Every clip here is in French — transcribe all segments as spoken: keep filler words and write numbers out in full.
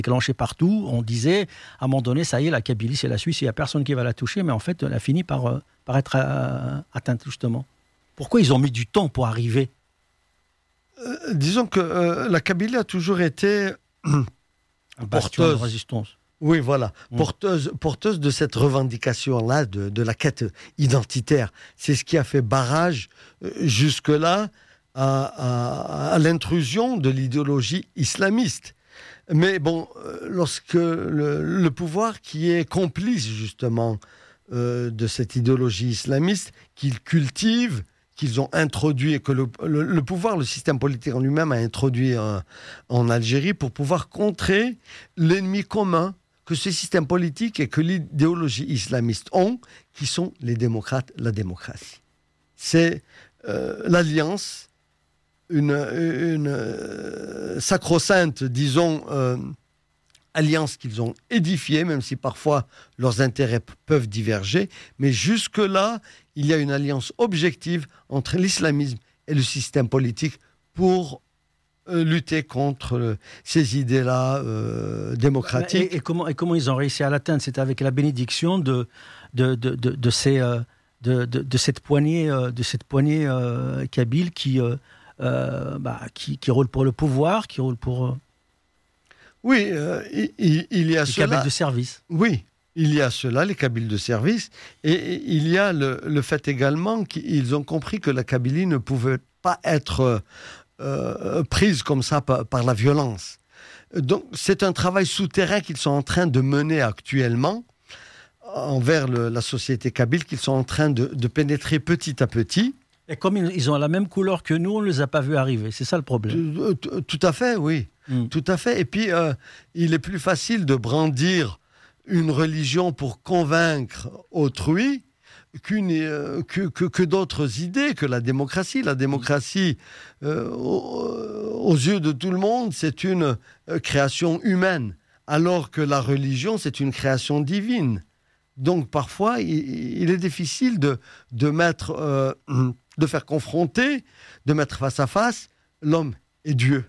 déclenché partout. On disait, à un moment donné, ça y est, la Kabylie, c'est la Suisse, il n'y a personne qui va la toucher, mais en fait, elle a fini par, euh, par être euh, atteinte, justement. Pourquoi ils ont mis du temps pour arriver ? euh, Disons que euh, la Kabylie a toujours été Un bastion porteuse. de résistance. Oui, voilà, Mm. porteuse, porteuse de cette revendication-là, de, de la quête identitaire. C'est ce qui a fait barrage euh, jusque-là à, à, à l'intrusion de l'idéologie islamiste. Mais bon, euh, lorsque le, le pouvoir qui est complice justement euh, de cette idéologie islamiste, qu'ils cultivent, qu'ils ont introduit, et que le, le, le pouvoir, le système politique en lui-même a introduit euh, en Algérie pour pouvoir contrer l'ennemi commun que ce système politique et que l'idéologie islamiste ont, qui sont les démocrates, la démocratie. C'est euh, l'alliance, une, une euh, sacro-sainte, disons, euh, alliance qu'ils ont édifiée, même si parfois leurs intérêts p- peuvent diverger, mais jusque-là, il y a une alliance objective entre l'islamisme et le système politique pour euh, lutter contre euh, ces idées-là euh, démocratiques. Et, et, comment, et comment ils ont réussi à l'atteindre ? C'était avec la bénédiction de, de, de, de, de, ces, euh, de, de, de cette poignée, euh, de cette poignée euh, kabyle qui, euh, euh, bah, qui, qui roule pour le pouvoir, qui roule pour euh, Oui, euh, il, il y a les cela. kabyles de service. Oui, il y a cela, les Kabyles de service, et, et il y a le, le fait également qu'ils ont compris que la Kabylie ne pouvait pas être euh, prise comme ça par, par la violence. Donc c'est un travail souterrain qu'ils sont en train de mener actuellement envers le, la société kabyle, qu'ils sont en train de, de pénétrer petit à petit. Et comme ils, ils ont la même couleur que nous, on ne les a pas vus arriver. C'est ça le problème. Tout, tout, tout à fait, oui. Mm. Tout à fait. Et puis, euh, il est plus facile de brandir une religion pour convaincre autrui qu'une, euh, que, que, que d'autres idées, que la démocratie. La démocratie, euh, aux, aux yeux de tout le monde, c'est une euh, création humaine, alors que la religion, c'est une création divine. Donc, parfois, il, il est difficile de, de mettre, euh, de faire confronter, de mettre face à face l'homme et Dieu.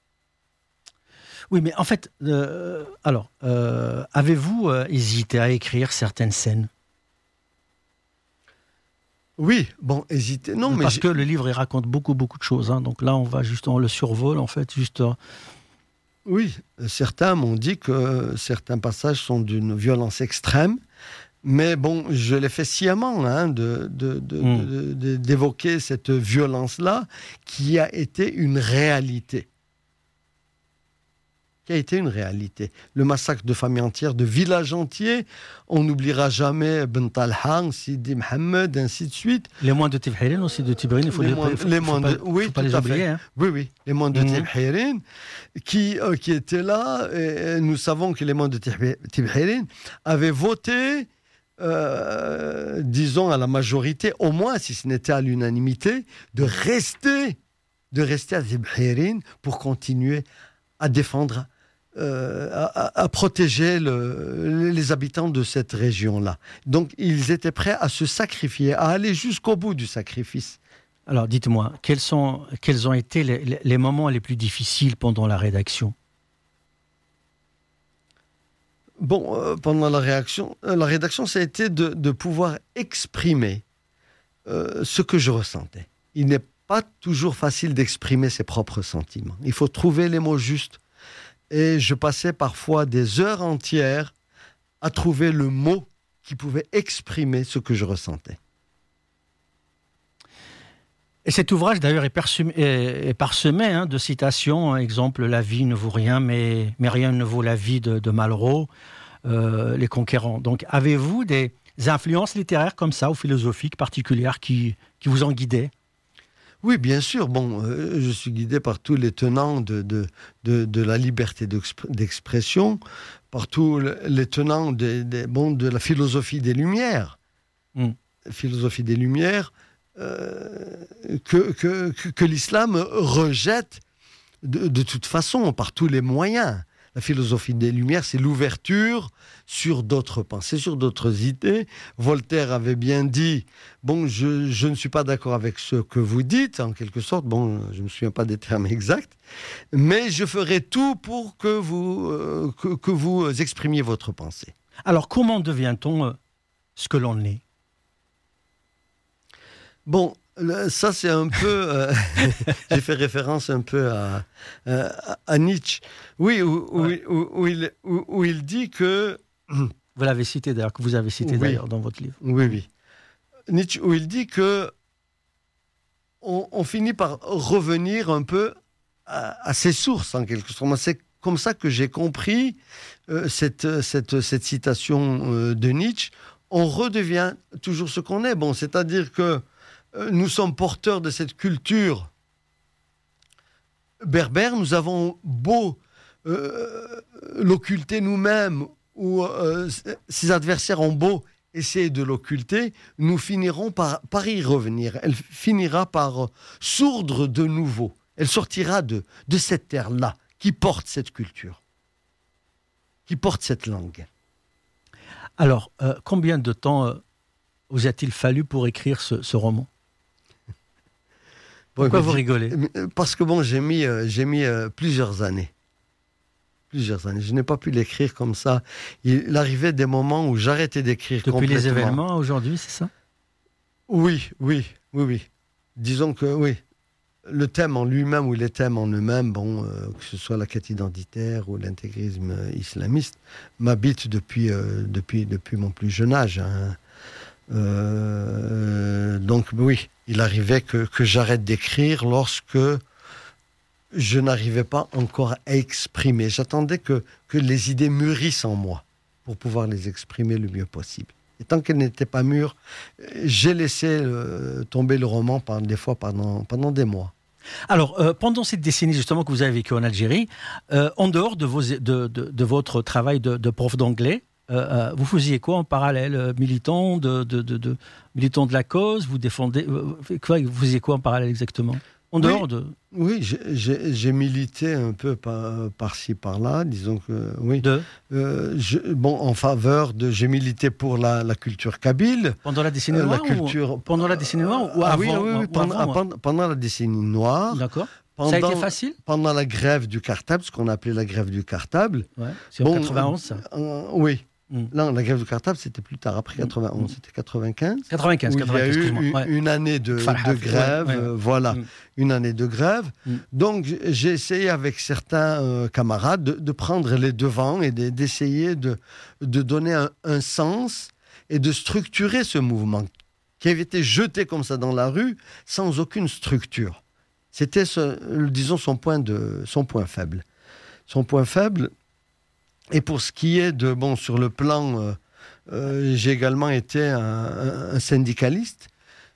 Oui, mais en fait, euh, alors, euh, avez-vous euh, hésité à écrire certaines scènes ? Oui, bon, hésiter. Non, mais Parce j'ai- que le livre, il raconte beaucoup, beaucoup de choses. Hein. Donc là, on va juste, on le survole, en fait, juste... euh, oui, certains m'ont dit que certains passages sont d'une violence extrême, mais bon, je l'ai fait sciemment hein, de, de, de, Mm. de- de- d'évoquer cette violence-là qui a été une réalité. Qui a été une réalité. Le massacre de familles entières, de villages entiers, on n'oubliera jamais Ben Talha, Sidi Mohamed, ainsi de suite. Les moines de Tibhirine aussi, de Tibhirine, il faut Les les, moines- faut- les faut moines pas, de- oui, faut pas tout les à oublier. fait. Hein. Oui, oui, les moines de Mhm. Tibhirine, qui, euh, qui étaient là, et nous savons que les moines de Tibhi- Tibhirine avaient voté, euh, disons à la majorité, au moins si ce n'était à l'unanimité, de rester, de rester à Tibhirine pour continuer à défendre, euh, à, à- à protéger le- les habitants de cette région-là. Donc ils étaient prêts à se sacrifier, à aller jusqu'au bout du sacrifice. Alors, dites-moi, quels, sont, quels ont été les, les- les moments les plus difficiles pendant la rédaction ? Bon, euh, pendant la, réaction, euh, la rédaction, ça a été de, de pouvoir exprimer euh, ce que je ressentais. Il n'est pas toujours facile d'exprimer ses propres sentiments. Il faut trouver les mots justes. Et je passais parfois des heures entières à trouver le mot qui pouvait exprimer ce que je ressentais. Et cet ouvrage, d'ailleurs, est, persum- est, est parsemé hein, de citations. Exemple, la vie ne vaut rien, mais, mais rien ne vaut la vie de, de Malraux, euh, les conquérants. Donc, avez-vous des influences littéraires comme ça, ou philosophiques particulières, qui, qui vous ont guidé ? Oui, bien sûr. Bon, euh, je suis guidé par tous les tenants de, de, de, de la liberté d'exp- d'expression, par tous le- les tenants des, des, bon, de la philosophie des Lumières. Mm. Philosophie des Lumières euh, que, que, que, que l'islam rejette de, de toute façon, par tous les moyens. la philosophie des Lumières, c'est l'ouverture sur d'autres pensées, sur d'autres idées. Voltaire avait bien dit, bon, je, je ne suis pas d'accord avec ce que vous dites, en quelque sorte, bon, je ne me souviens pas des termes exacts, mais je ferai tout pour que vous, euh, que, que vous exprimiez votre pensée. Alors, comment devient-on euh, ce que l'on est ? Bon, le, ça c'est un peu... Euh, j'ai fait référence un peu à, à, à Nietzsche. Oui, où, ouais. où, où, où, il, où, où il dit que... Vous l'avez cité d'ailleurs, que vous avez cité oui. d'ailleurs dans votre livre. Oui, oui. Nietzsche, où il dit que on, on finit par revenir un peu à, à ses sources, en quelque sorte. C'est comme ça que j'ai compris euh, cette, cette, cette citation euh, de Nietzsche. On redevient toujours ce qu'on est. Bon, c'est-à-dire que euh, nous sommes porteurs de cette culture berbère. Nous avons beau euh, l'occulter nous-mêmes, où euh, ses adversaires ont beau essayer de l'occulter, nous finirons par, par y revenir. Elle finira par euh, sourdre de nouveau. Elle sortira de, de cette terre-là, qui porte cette culture, qui porte cette langue. Alors, euh, combien de temps euh, vous a-t-il fallu pour écrire ce, ce roman ? Pourquoi bon, vous rigolez ? Parce que bon, j'ai mis, euh, j'ai mis euh, plusieurs années. Plusieurs années. Je n'ai pas pu l'écrire comme ça. Il arrivait des moments où j'arrêtais d'écrire Depuis complètement. Depuis les événements aujourd'hui, c'est ça ? Oui, oui, oui, oui. Disons que oui. Le thème en lui-même ou les thèmes en eux-mêmes, bon, euh, que ce soit la quête identitaire ou l'intégrisme euh, islamiste, m'habitent depuis, euh, depuis, depuis mon plus jeune âge. Hein. Euh, donc oui, il arrivait que, que j'arrête d'écrire lorsque je n'arrivais pas encore à exprimer. J'attendais que, que les idées mûrissent en moi pour pouvoir les exprimer le mieux possible. Et tant qu'elles n'étaient pas mûres, j'ai laissé euh, tomber le roman par, des fois pendant, pendant des mois. Alors, euh, pendant cette décennie justement que vous avez vécue en Algérie, euh, en dehors de, vos, de, de, de votre travail de, de prof d'anglais, euh, vous faisiez quoi en parallèle ? Militant de, de, de, de, militant de la cause, vous défendez... Euh, quoi, vous faisiez quoi en parallèle exactement ? En dehors oui, de... Oui, j'ai, j'ai milité un peu par, par-ci, par-là, disons que... Oui. De euh, je, bon, en faveur de... J'ai milité pour la, la culture kabyle. Pendant la décennie noire euh, la culture, ou, Pendant la décennie noire ou ah, avant, oui, oui, oui, ou pendant, avant, pendant, pendant la décennie noire. D'accord. Pendant, ça a été facile ? Pendant la grève du cartable, ce qu'on appelait la grève du cartable. Ouais, c'est en bon, quatre-vingt-onze, ça euh, Oui. Mm. Non, la grève du cartable, c'était plus tard, après quatre-vingt-onze, mm. c'était quatre-vingt-quinze. quatre-vingt-quinze, quatre-vingt-quinze, il y a eu une, ouais. une année de, de grève, ouais, ouais. Euh, voilà, mm. une année de grève. Mm. Donc, j'ai essayé avec certains euh, camarades de, de prendre les devants et de, d'essayer de, de donner un, un sens et de structurer ce mouvement qui avait été jeté comme ça dans la rue sans aucune structure. C'était, ce, disons, son point, de, son point faible. Son point faible... Et pour ce qui est de, bon, sur le plan, euh, euh, j'ai également été un, un, un syndicaliste.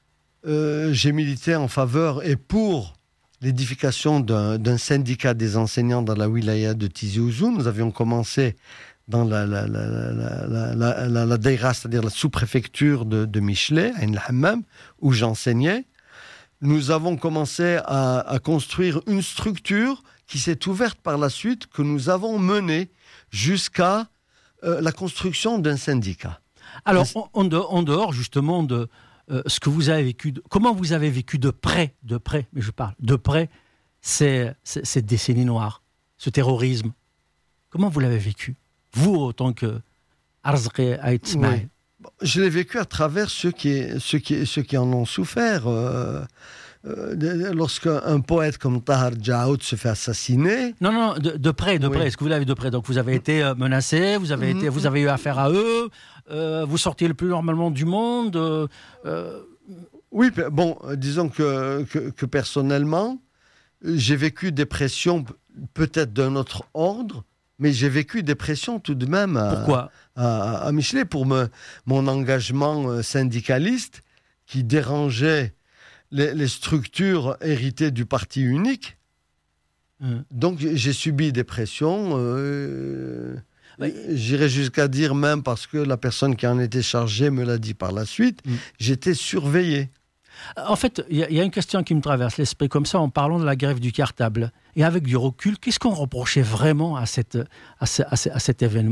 Euh, j'ai milité en faveur et pour l'édification d'un, d'un syndicat des enseignants dans la wilaya de Tizi Ouzou. Nous avions commencé dans la, la, la, la, la, la, la, la daïra, c'est-à-dire la sous-préfecture de, de Michelet, à Ain el-Hammam, où j'enseignais. Nous avons commencé à, à construire une structure qui s'est ouverte par la suite, que nous avons menée jusqu'à euh, la construction d'un syndicat. Alors, en dehors, en dehors justement de euh, ce que vous avez vécu, de, comment vous avez vécu de près, de près, mais je parle de près, ces, ces, cette décennie noire, ce terrorisme, comment vous l'avez vécu, vous, autant que Arzqi Aït Smaïl ? Oui. Je l'ai vécu à travers ceux qui, ceux qui, ceux qui en ont souffert. Euh... Euh, lorsqu'un poète comme Tahar Djaoud se fait assassiner. Non, non, de, de près, de oui. près. Est-ce que vous l'avez de près ? Donc vous avez été euh, menacé, vous avez, été, vous avez eu affaire à eux, euh, vous sortiez le plus normalement du monde. Euh, euh... Oui, bon, disons que, que, que personnellement, j'ai vécu des pressions peut-être d'un autre ordre, mais j'ai vécu des pressions tout de même à, Pourquoi ? à, à Michelet pour me, mon engagement syndicaliste qui dérangeait Les, les structures héritées du parti unique. Mmh. Donc, j'ai subi des pressions. Euh, oui. J'irais jusqu'à dire, même parce que la personne qui en était chargée me l'a dit par la suite, mmh. j'étais surveillé. En fait, il y, y a une question qui me traverse l'esprit comme ça en parlant de la grève du cartable. Et avec du recul, qu'est-ce qu'on reprochait vraiment à, cette, à, ce, à, ce, à cet événement ?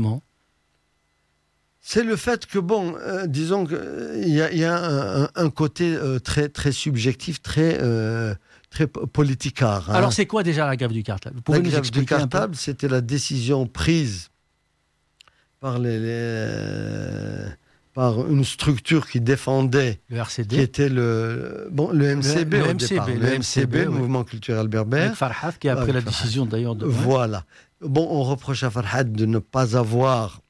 C'est le fait que, bon, euh, disons qu'il euh, y a, y a un, un côté euh, très, très subjectif, très, euh, très politicard. Hein. Alors, c'est quoi déjà la grève du cartable ? Vous pouvez La nous grève du expliquer un peu ? cartable, c'était la décision prise par, les, les, par une structure qui défendait, le R C D, qui était le, bon, le M C B le, au le M C B, départ, le, le M C B, le oui. Mouvement culturel berbère. Avec Farhat qui a pris la Farhat. décision d'ailleurs de... Voilà. Bon, on reproche à Farhat de ne pas avoir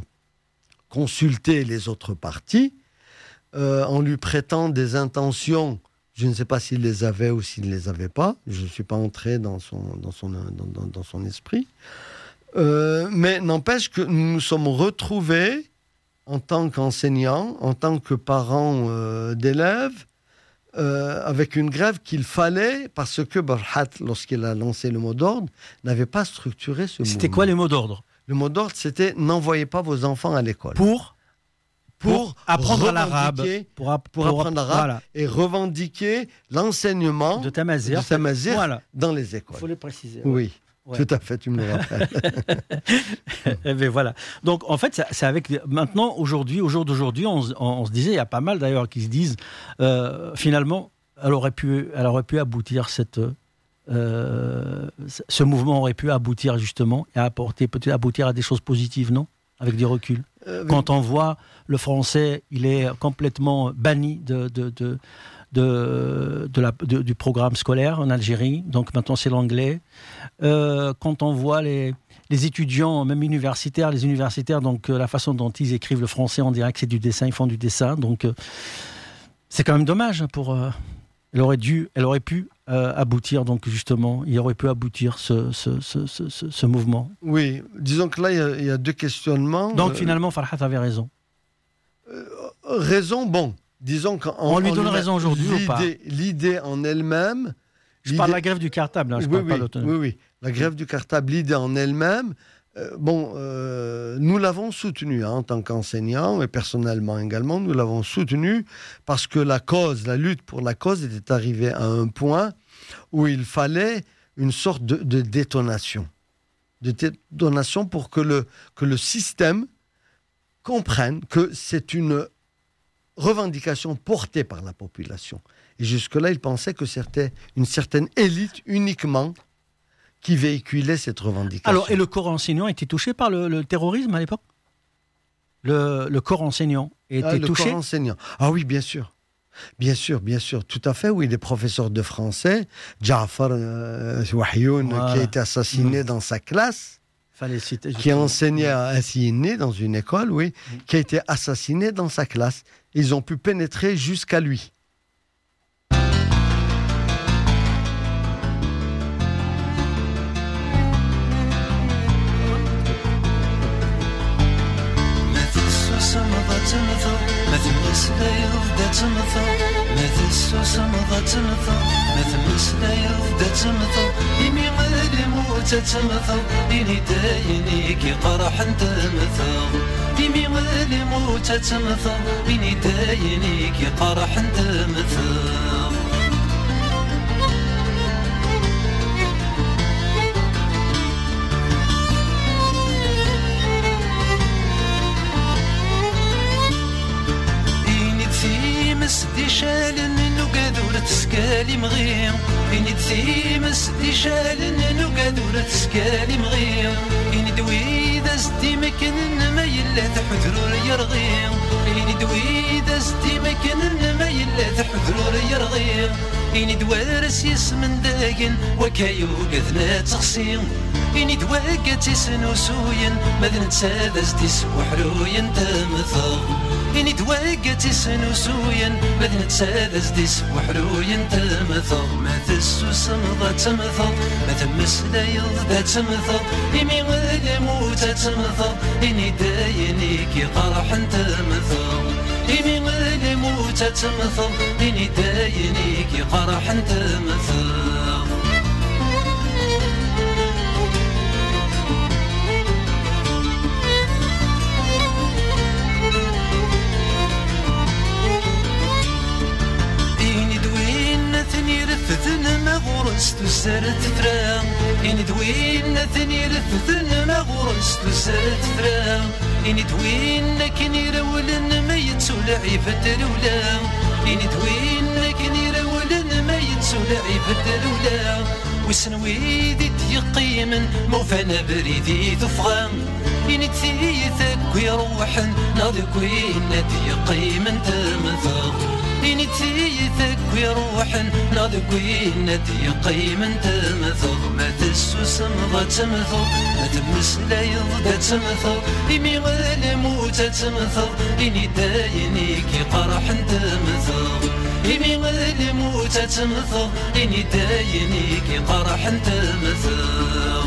consulté les autres partis euh, en lui prêtant des intentions. Je ne sais pas s'il les avait ou s'il ne les avait pas. Je ne suis pas entré dans son, dans son, dans, dans, dans son esprit. Euh, mais n'empêche que nous nous sommes retrouvés en tant qu'enseignants, en tant que parents euh, d'élèves, euh, avec une grève qu'il fallait, parce que Farhat, lorsqu'il a lancé le mot d'ordre, n'avait pas structuré ce mouvement. C'était quoi les mots d'ordre ? Le mot d'ordre, c'était « n'envoyez pas vos enfants à l'école ». Pour Pour, pour apprendre l'arabe, pour, ap- pour, pour apprendre l'arabe voilà. et revendiquer l'enseignement de Tamazir, de Tamazir voilà. dans les écoles. Il faut le préciser. Oui, ouais. tout à fait, tu me le rappelles. eh bien, voilà. Donc, en fait, c'est avec maintenant, aujourd'hui, au jour d'aujourd'hui, on, on, on se disait, il y a pas mal d'ailleurs qui se disent, euh, finalement, elle aurait pu, elle aurait pu aboutir cette... Euh, ce mouvement aurait pu aboutir justement et apporter peut-être aboutir à des choses positives, non ? Avec du recul. Euh, Quand on voit le français, il est complètement banni de, de, de, de, de la, de, du programme scolaire en Algérie. Donc maintenant c'est l'anglais. Euh, quand on voit les, les étudiants, même universitaires, les universitaires, donc euh, la façon dont ils écrivent le français, on dirait que c'est du dessin, ils font du dessin. Donc euh, c'est quand même dommage pour. Euh, elle aurait dû, elle aurait pu euh, aboutir, donc justement, il aurait pu aboutir ce, ce, ce, ce, ce mouvement. Oui, disons que là, il y, y a deux questionnements. Donc euh, finalement, Farhat avait raison. Euh, raison, bon, disons qu'on... On lui donne raison aujourd'hui ou pas ? L'idée en elle-même... Je parle de la grève du cartable, hein, je oui, parle oui, pas de l'autonomie. Oui, oui, la grève du cartable, l'idée en elle-même... Euh, bon, euh, nous l'avons soutenu hein, en tant qu'enseignants et personnellement également, nous l'avons soutenu parce que la cause, la lutte pour la cause était arrivée à un point où il fallait une sorte de, de détonation. De détonation pour que le, que le système comprenne que c'est une revendication portée par la population. Et jusque-là, il pensait que c'était une certaine élite uniquement qui véhiculait cette revendication. Alors, et le corps enseignant était touché par le, le terrorisme à l'époque ? le, le corps enseignant était ah, le touché ? Le corps enseignant. Ah oui, bien sûr. Bien sûr, bien sûr. Tout à fait, oui. Les professeurs de français, Ja'far euh, Wahyoun, voilà. qui a été assassiné mmh. dans sa classe, Fallait citer, qui enseignait à Assigné dans une école, oui, mmh. qui a été assassiné dans sa classe. Ils ont pu pénétrer jusqu'à lui. تمثل مثل مسلا يفدى تمثل مثل سوس مضى تمثل مثل مسلا يفدى تمثل يمي غالي موت تمثل إني دايني كي قرح انت مثل يمي غالي موت تمثل إني دايني كي قرح انت مثل مسدي شالن نقادورة تسكالي مغير إني دثي مسدي شالن نقادورة تسكالي مغير إني دوي ذا زدي مكن ما يلا تحذرور يرغير إني دوي ذا زدي مكن ما يلا تحذرور يرغير إني دوارس يسمن داقن وكايو قذنا تغسير إني دواقتي سنوسوين ماذا نتسادى زدي سوحروين تمثل إني دواقتي سنوسوين ماذا نتسادى زدي سوحروين تمثل ماذا السوس مضى تمثل ماذا مسلا يضدى تمثل إمي غالي موتى تمثل إني دايني كي قرح تمثل إمي غالي موتى تمثل إني دايني كي قرح تمثل إني تسرت فرا إني دوين ثني رثثن ما غرس تسرت فرا إني دوين كني رولن ما يتسولعي فتلولا إني دوين كني رولن ما يتسولعي فتلولا وسنوي ذي تيقيمن موفانا بريدي تفغى إني تثيثك ويروحن ناضي كوين تيقيمن تمثغ إني تثيثك ويروحن ناضي كوين تيقيمن تمثغ ما تسوس مضى تمثغ ما تمس لا يضى تمثغ إمي غالي موتى تمثغ إني داينيك قرحن تمثغ إمي غالي موتى تمثغ إني داينيك قرحن تمثغ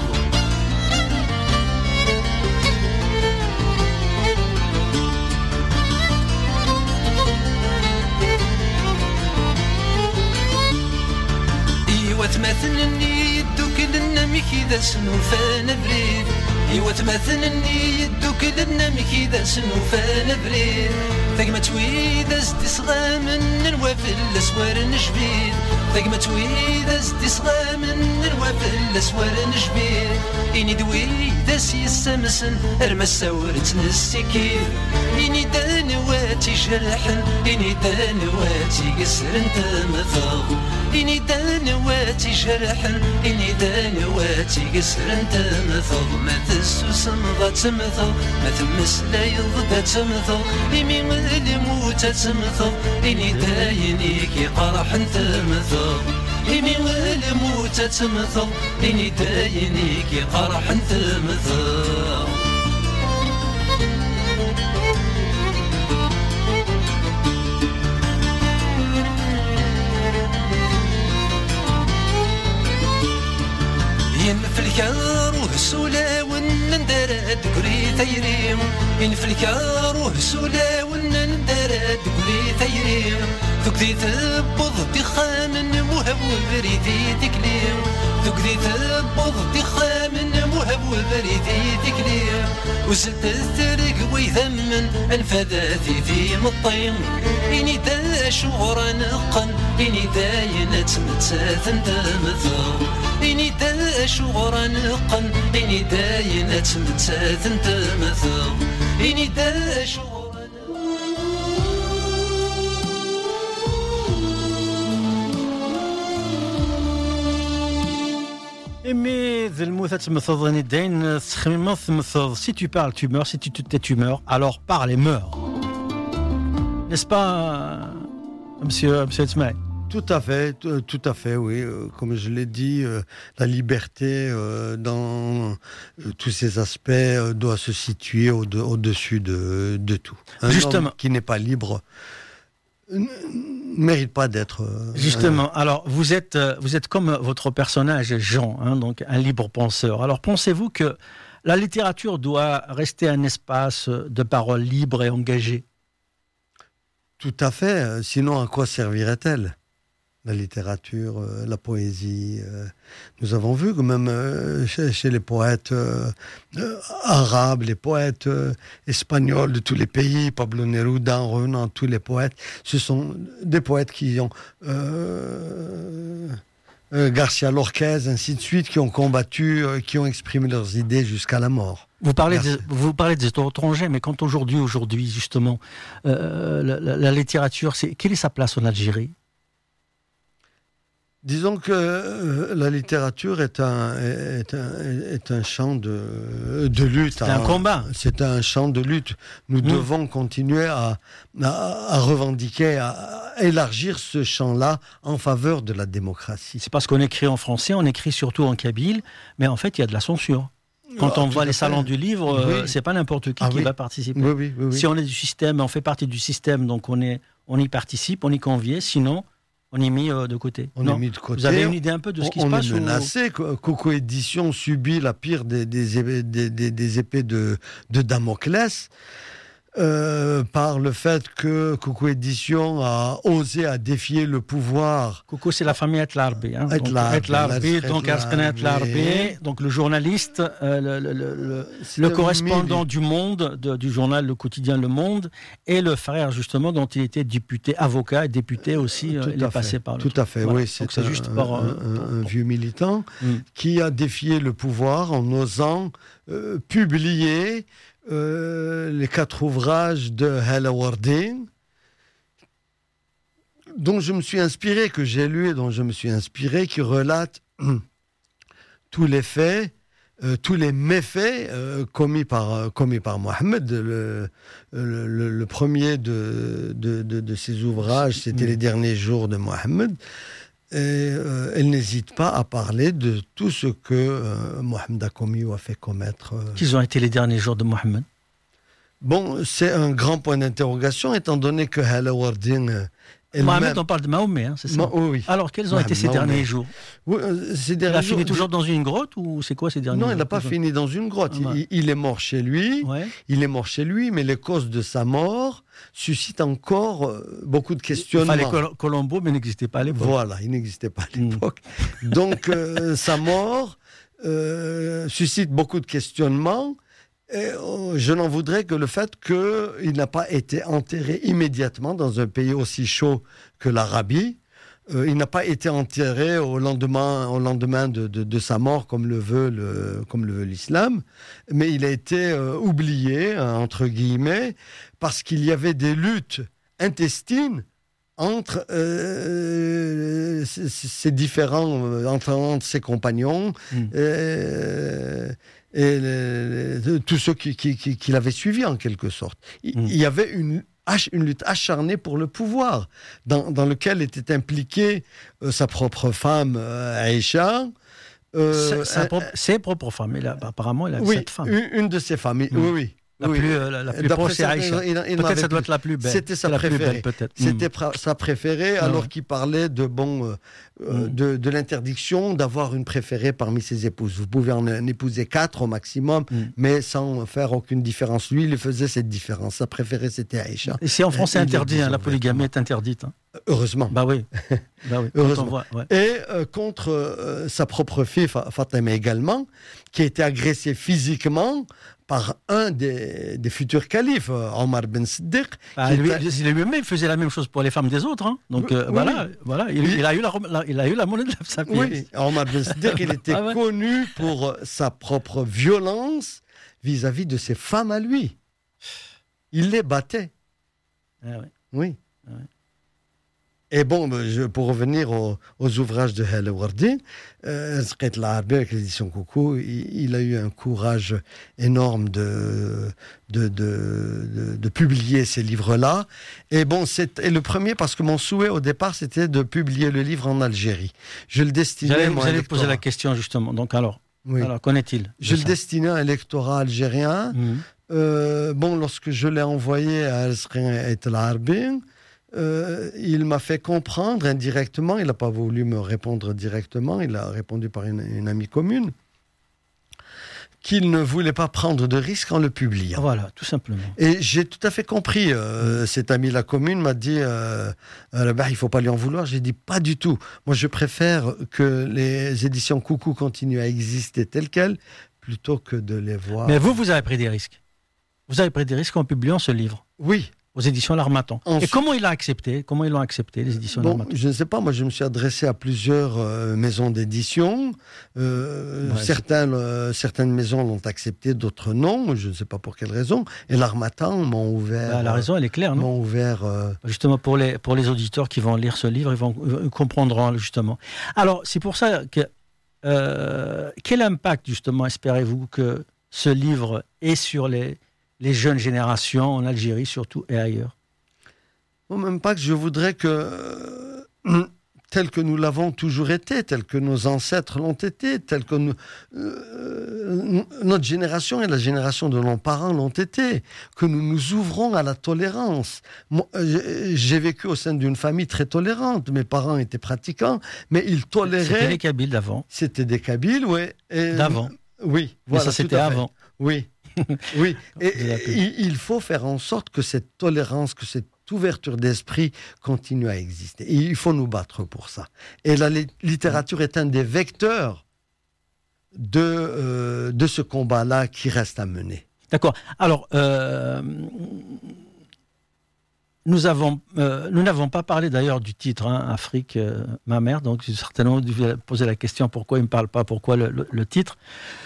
وتمثلني يدوك لنا مكيدا سنوفان بريد ايوا تمثلني يدوك لنا مكيدا سنوفان بريد ثقمة تويدا زدي صغامن الوافل الاسوار نجبيد ثقمة تويدا زدي صغامن الوافل الاسوار نجبيد إني دويدا سيسمسن ارمساورت نسكيد إني دانواتي جرحن إني دانواتي قسرن تمثغ إني دانواتي جرحن إني دانواتي قسرن تمثغ ما تسوس مضى تمثغ ما تمس لا يضى تمثغ إمي غالي موتى تمثغ إني داينيكي قرحن تمثغ إني غالي موتى تمثغ إني داينيكي قرحن تمثغ ين في الكار وهسولا ونندرد قري ثيريم ين في الكار وهسولا ونندرد قري ثيريم ثقدي تبض دخان مهب وبريدي تكليم ثقدي تبض دخان مهب وبريدي تكليم وزلت الثرق ويذمن انفذاثي في مطيم إني دا شغرا نقن إني داين تمتساث تمثغ إني دا شغرا نقن إني داين تمتساث تمثغ إني دا شغرا Mais si tu parles, tu meurs. Si tu te tais, tu meurs. Alors parle et meurs. N'est-ce pas, monsieur, monsieur Ismaël? Tout à fait, tout à fait, oui. Comme je l'ai dit, la liberté dans tous ses aspects doit se situer au-dessus de, de tout. Un Justement. homme qui n'est pas libre ne mérite pas d'être... Justement, euh... alors vous êtes, vous êtes comme votre personnage Jean, hein, donc un libre penseur. Alors pensez-vous que la littérature doit rester un espace de parole libre et engagée? Tout à fait, sinon à quoi servirait-elle? La littérature, euh, la poésie. Euh, nous avons vu que même euh, chez, chez les poètes euh, euh, arabes, les poètes euh, espagnols de tous les pays, Pablo Neruda, Renan, tous les poètes, ce sont des poètes qui ont... Euh, euh, Garcia Lorquez, ainsi de suite, qui ont combattu, euh, qui ont exprimé leurs idées jusqu'à la mort. Vous parlez, des, vous parlez des étrangers, mais quand aujourd'hui, aujourd'hui, justement, euh, la, la, la littérature, c'est, quelle est sa place en Algérie? Disons que euh, la littérature est un, est un, est un champ de, de lutte. C'est un, un combat. C'est un champ de lutte. Nous mmh. devons continuer à, à, à revendiquer, à élargir ce champ-là en faveur de la démocratie. C'est parce qu'on écrit en français, on écrit surtout en kabyle, mais en fait, il y a de la censure. Quand oh, on voit les fait. salons du livre, oui. euh, c'est pas n'importe qui ah, qui oui. va participer. Oui, oui, oui, oui. Si on est du système, on fait partie du système, donc on, est, on y participe, on y convient, sinon... On est mis euh, de côté. On non. est mis de côté. Vous avez une idée un peu de ce on, qui se passe? On est menacé. Ou... Coco Édition subit la pire des, des, des, des, des épées de, de Damoclès. euh, par le fait que Coucou Édition a osé à défier le pouvoir. Coucou, c'est la famille Etlarbi. Hein. Et Larbi, donc Etlarbi, donc le journaliste, euh, le, le, le, le correspondant mille. du Monde, de, du journal, le quotidien Le Monde, et le frère justement dont il était député, avocat et député aussi, euh, il est passé par le Tout truc. à fait, voilà. oui, c'est, c'est un, juste par, un, euh, un, un pour... vieux militant mm. qui a défié le pouvoir en osant euh, publier euh, les quatre ouvrages de Hala Wardin, dont je me suis inspiré, que j'ai lu et dont je me suis inspiré, qui relate tous les faits, euh, tous les méfaits euh, commis par euh, commis par Mohammed. Le, le, le, le premier de, de, de, de ses ouvrages, c'était mmh. les derniers jours de Mohammed. Et euh, elle n'hésite pas à parler de tout ce que euh, Mohammed a commis ou a fait commettre. Euh... Qu'ils ont été les derniers jours de Mohammed? Bon, c'est un grand point d'interrogation, étant donné que Hala Wardin Mohammed, on parle de Mahomet, hein, c'est ça? Ma, oh oui. Alors, quels ont Mohamed, été ces Mahomet. derniers jours? Oui, euh, ces derniers Il a jours, fini toujours dans une grotte ou c'est quoi ces derniers non, jours? Non, il n'a pas fini dans une grotte. Ah, ouais. il, il est mort chez lui. Ouais. Il est mort chez lui, mais les causes de sa mort suscitent encore euh, beaucoup de questionnements. Il fallait Col- Colombo, mais il n'existait pas à l'époque. Voilà, il n'existait pas à l'époque. Mm. Donc, euh, sa mort euh, suscite beaucoup de questionnements. Et euh, je n'en voudrais que le fait qu'il n'a pas été enterré immédiatement dans un pays aussi chaud que l'Arabie. Euh, il n'a pas été enterré au lendemain, au lendemain de, de, de sa mort, comme le veut, le, comme le veut l'islam. Mais il a été euh, oublié, hein, entre guillemets, parce qu'il y avait des luttes intestines entre euh, ces, ces différents, euh, entre, entre ses compagnons. Mm. Euh, et les, les, tous ceux qui, qui, qui, qui l'avaient suivi en quelque sorte. Il, mmh. il y avait une, une lutte acharnée pour le pouvoir, dans, dans lequel était impliquée euh, sa propre femme, euh, Aïcha. Euh, sa, sa propre, ses propres femmes, il a, apparemment il a oui, cette femme. Une, une de ses femmes, mmh. oui, oui. La, oui. Plus, euh, la, la plus proche, c'est Aïcha. Il, il peut-être ça doit être la plus belle. C'était sa la préférée. Plus belle, peut-être. C'était mmh. pra- sa préférée, alors ouais. qu'il parlait de, bon, euh, mmh. de, de l'interdiction d'avoir une préférée parmi ses épouses. Vous pouvez en, en épouser quatre au maximum, mmh. mais sans faire aucune différence. Lui, il faisait cette différence. Sa préférée, c'était Aïcha. Et c'est en France interdit, hein, la polygamie est interdite. Hein. Heureusement. Bah oui. bah oui. Heureusement. Voit, ouais. Et euh, contre euh, sa propre fille, Fatima également, qui a été agressée physiquement par un des, des futurs califes, Omar Ben Siddiq. Ah, lui, était... lui-même faisait la même chose pour les femmes des autres. Hein. Donc oui, euh, voilà, oui. voilà. Il, il, a eu la, la, il a eu la monnaie de sa pièce. Oui, Omar Ben Siddiq, il était ah, ouais. connu pour sa propre violence vis-à-vis de ses femmes à lui. Il les battait. Ah, ouais. Oui. Ah, ouais. Et bon, je, pour revenir aux, aux ouvrages de Hala Wardin, euh, avec l'édition Coucou, il, il a eu un courage énorme de, de, de, de, de publier ces livres-là. Et bon, c'est et le premier, parce que mon souhait au départ, c'était de publier le livre en Algérie. Je le destinais J'allais, à vous allez poser la question, justement. Donc alors, oui. alors qu'en-est-il? Je le destinais à un lectorat algérien. Mmh. Euh, bon, lorsque je l'ai envoyé à Al-Srin et Al-Arbin, Euh, il m'a fait comprendre indirectement, il n'a pas voulu me répondre directement, il a répondu par une, une amie commune, qu'il ne voulait pas prendre de risque en le publiant. Voilà, tout simplement. Et j'ai tout à fait compris. Euh, cet ami la commune m'a dit euh, euh, bah, il ne faut pas lui en vouloir. J'ai dit pas du tout. Moi, je préfère que les éditions Coucou continuent à exister telles quelles plutôt que de les voir. Mais vous, vous avez pris des risques. Vous avez pris des risques en publiant ce livre. Oui. Aux éditions L'Harmattan. Ensuite, et comment il a accepté Comment ils l'ont accepté, les éditions bon, L'Harmattan? Je ne sais pas, moi je me suis adressé à plusieurs euh, maisons d'édition. Euh, ouais, certaines, euh, certaines maisons l'ont accepté, d'autres non. Je ne sais pas pour quelle raison. Et L'Harmattan m'ont ouvert... Bah, la raison, elle est claire, non m'ont ouvert... Euh... Justement, pour les, pour les auditeurs qui vont lire ce livre, ils, vont, ils comprendront, justement. Alors, c'est pour ça que... Euh, quel impact, justement, espérez-vous que ce livre ait sur les... les jeunes générations en Algérie surtout et ailleurs? Bon, même pas que je voudrais que, euh, tel que nous l'avons toujours été, tel que nos ancêtres l'ont été, tel que nous, euh, notre génération et la génération de nos parents l'ont été, que nous nous ouvrons à la tolérance. Moi, j'ai vécu au sein d'une famille très tolérante. Mes parents étaient pratiquants, mais ils toléraient... C'était des Kabyles d'avant. C'était des Kabyles, oui. Et... D'avant. Oui. Voilà, mais ça, c'était avant. Oui. Oui, et, et il faut faire en sorte que cette tolérance, que cette ouverture d'esprit continue à exister. Et il faut nous battre pour ça. Et la littérature est un des vecteurs de, euh, de ce combat-là qui reste à mener. D'accord. Alors, euh, nous avons, euh, nous n'avons pas parlé d'ailleurs du titre, hein, Afrique, euh, ma mère. Donc, j'ai certainement dû poser la question pourquoi il ne me parle pas, pourquoi le, le, le titre.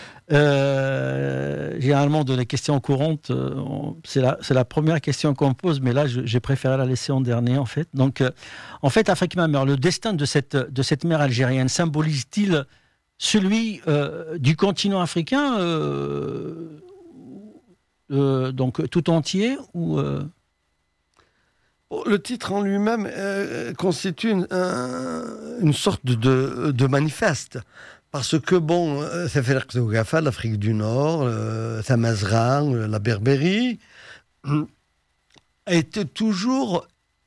Euh, généralement, de les questions courantes, euh, on, c'est, la, c'est la première question qu'on me pose, mais là, je, j'ai préféré la laisser en dernier, en fait. Donc, euh, en fait, Afrique, ma mère, le destin de cette, de cette mère algérienne symbolise-t-il celui euh, du continent africain, euh, euh, donc tout entier, ou euh... Le titre en lui-même euh, constitue une, un, une sorte de, de manifeste. Parce que, bon, l'Afrique du Nord, euh, Tamazran, la Berbérie, étaient toujours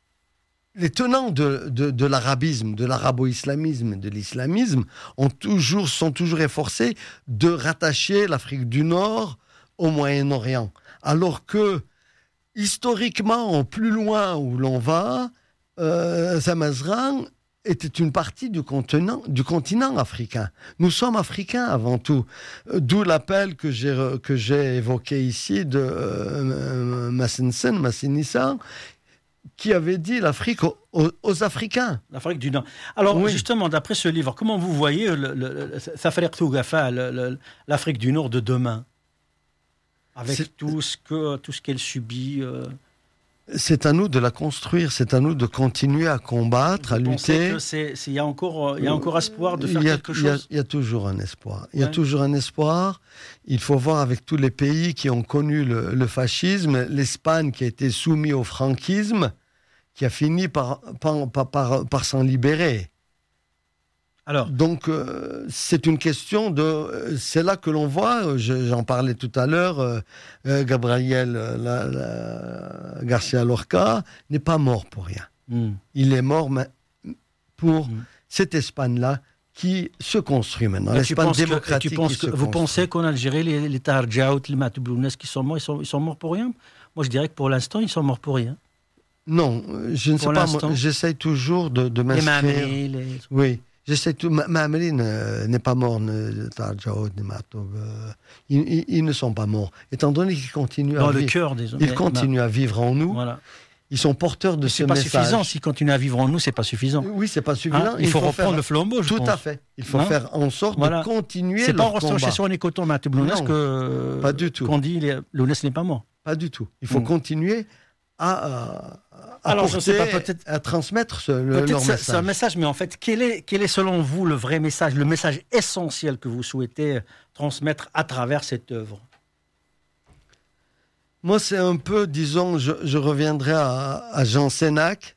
les tenants de, de, de l'arabisme, de l'arabo-islamisme, de l'islamisme, ont toujours, sont toujours efforcés de rattacher l'Afrique du Nord au Moyen-Orient. Alors que, historiquement, au plus loin où l'on va, euh, Tamazran était une partie du continent, du continent africain. Nous sommes africains avant tout. D'où l'appel que j'ai, que j'ai évoqué ici de euh, Massensen, Massinissa, qui avait dit l'Afrique aux, aux, aux Africains. L'Afrique du Nord. Alors, oui. Justement, d'après ce livre, comment vous voyez le, le, le, le, l'Afrique du Nord de demain, avec c'est, tout ce, que, tout ce qu'elle subit euh... C'est à nous de la construire, c'est à nous de continuer à combattre, vous à lutter. Il y a encore, il y a encore espoir de faire a, quelque chose. Il y, y a toujours un espoir. Il ouais. y a toujours un espoir. Il faut voir avec tous les pays qui ont connu le, le fascisme, l'Espagne qui a été soumise au franquisme, qui a fini par, par, par, par, par s'en libérer. Alors, Donc, euh, c'est une question de... Euh, c'est là que l'on voit, je, j'en parlais tout à l'heure, euh, euh, Gabriel la, la, Garcia Lorca n'est pas mort pour rien. Mm. Il est mort pour mm. cette Espagne-là qui se construit maintenant. Mais L'Espagne tu démocratique que, tu penses qui que, se Vous construit. pensez qu'en Algérie, les, les Tarjaout, les Matoublounes qui sont morts, ils sont, ils sont morts pour rien? Moi, je dirais que pour l'instant, ils sont morts pour rien. Non, je ne pour sais l'instant. pas. Moi, j'essaye toujours de, de m'inscrire... Les Mamri, les... Oui. J'essaie tout. Mamri n'est pas mort, ne Tarjaout, ne Matoub. Ils, ils, ils ne sont pas morts. Étant donné qu'ils continuent Dans à le vivre. Cœur des hommes. Ils continuent à vivre en nous. Voilà. Ils sont porteurs de Mais ce c'est pas message. Suffisant. S'ils continuent à vivre en nous, c'est pas suffisant. Oui, c'est pas suffisant. Hein il, il faut, faut reprendre faire... le flambeau, je Tout pense. à fait. Il faut hein faire en sorte voilà. de continuer c'est leur combat. C'est pas en restant chez son écoton Matoublounes que. Pas du tout. Qu'on dit Lounès n'est pas mort. Pas du tout. Il faut mm. continuer à. à... À, Alors, porter, je sais pas, peut-être, à transmettre ce, le, peut-être leur c'est, message. C'est un message, mais en fait, quel est, quel est selon vous le vrai message, le message essentiel que vous souhaitez transmettre à travers cette œuvre? Moi, c'est un peu, disons, je, je reviendrai à, à Jean Sénac,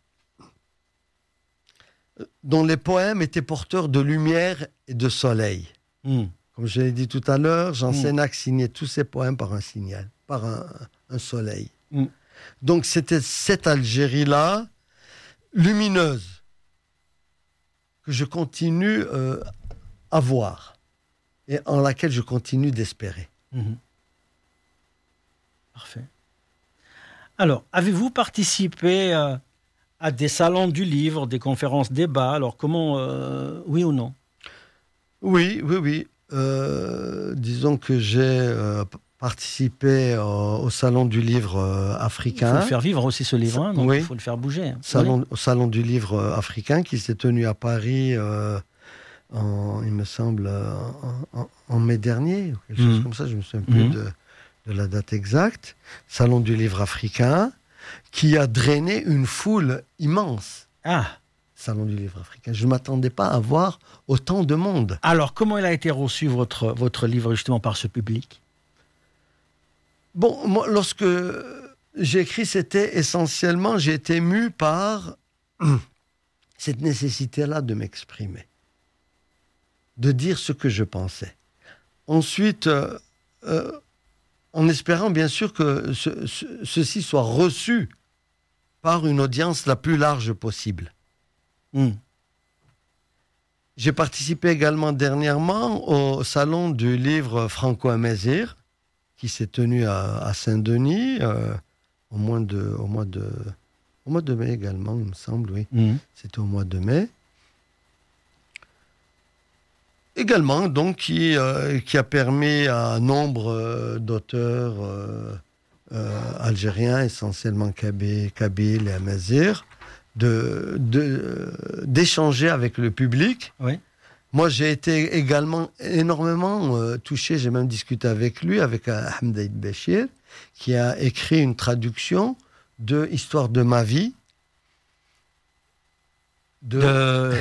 dont les poèmes étaient porteurs de lumière et de soleil. Mm. Comme je l'ai dit tout à l'heure, Jean mm. Sénac signait tous ses poèmes par un signal, par un, un soleil. Mm. Donc c'était cette Algérie-là, lumineuse, que je continue euh, à voir et en laquelle je continue d'espérer. Mmh. Parfait. Alors, avez-vous participé euh, à des salons du livre, des conférences, débats? Alors, comment, euh, oui ou non? Oui, oui, oui. Euh, disons que j'ai... Euh, participer au, au salon du livre euh, africain. Il faut le faire vivre aussi ce livre, hein, donc oui. il faut le faire bouger. Salon, oui. Au salon du livre euh, africain qui s'est tenu à Paris, euh, en, il me semble, en, en, en mai dernier, ou quelque mmh. chose comme ça, je ne me souviens plus mmh. de, de la date exacte. Salon du livre africain qui a drainé une foule immense. Ah Salon du livre africain. Je ne m'attendais pas à voir autant de monde. Alors, comment il a été reçu, votre, votre livre, justement, par ce public? Bon, moi, lorsque j'ai écrit, c'était essentiellement, j'ai été ému par cette nécessité-là de m'exprimer, de dire ce que je pensais. Ensuite, euh, euh, en espérant bien sûr que ce, ce, ceci soit reçu par une audience la plus large possible. Mm. J'ai participé également dernièrement au salon du livre Franco Amazigh, qui s'est tenu à, à Saint-Denis euh, au, mois de, au, mois de, au mois de mai également, il me semble, oui. Mmh. C'était au mois de mai. Également, donc, qui, euh, qui a permis à nombre euh, d'auteurs euh, euh, algériens, essentiellement Kabyles Kabyles et Amazigh, de, de, d'échanger avec le public. Oui. Moi, j'ai été également énormément euh, touché, j'ai même discuté avec lui, avec euh, Ahmed Aïd Béchir, qui a écrit une traduction de Histoire de ma vie. De... de...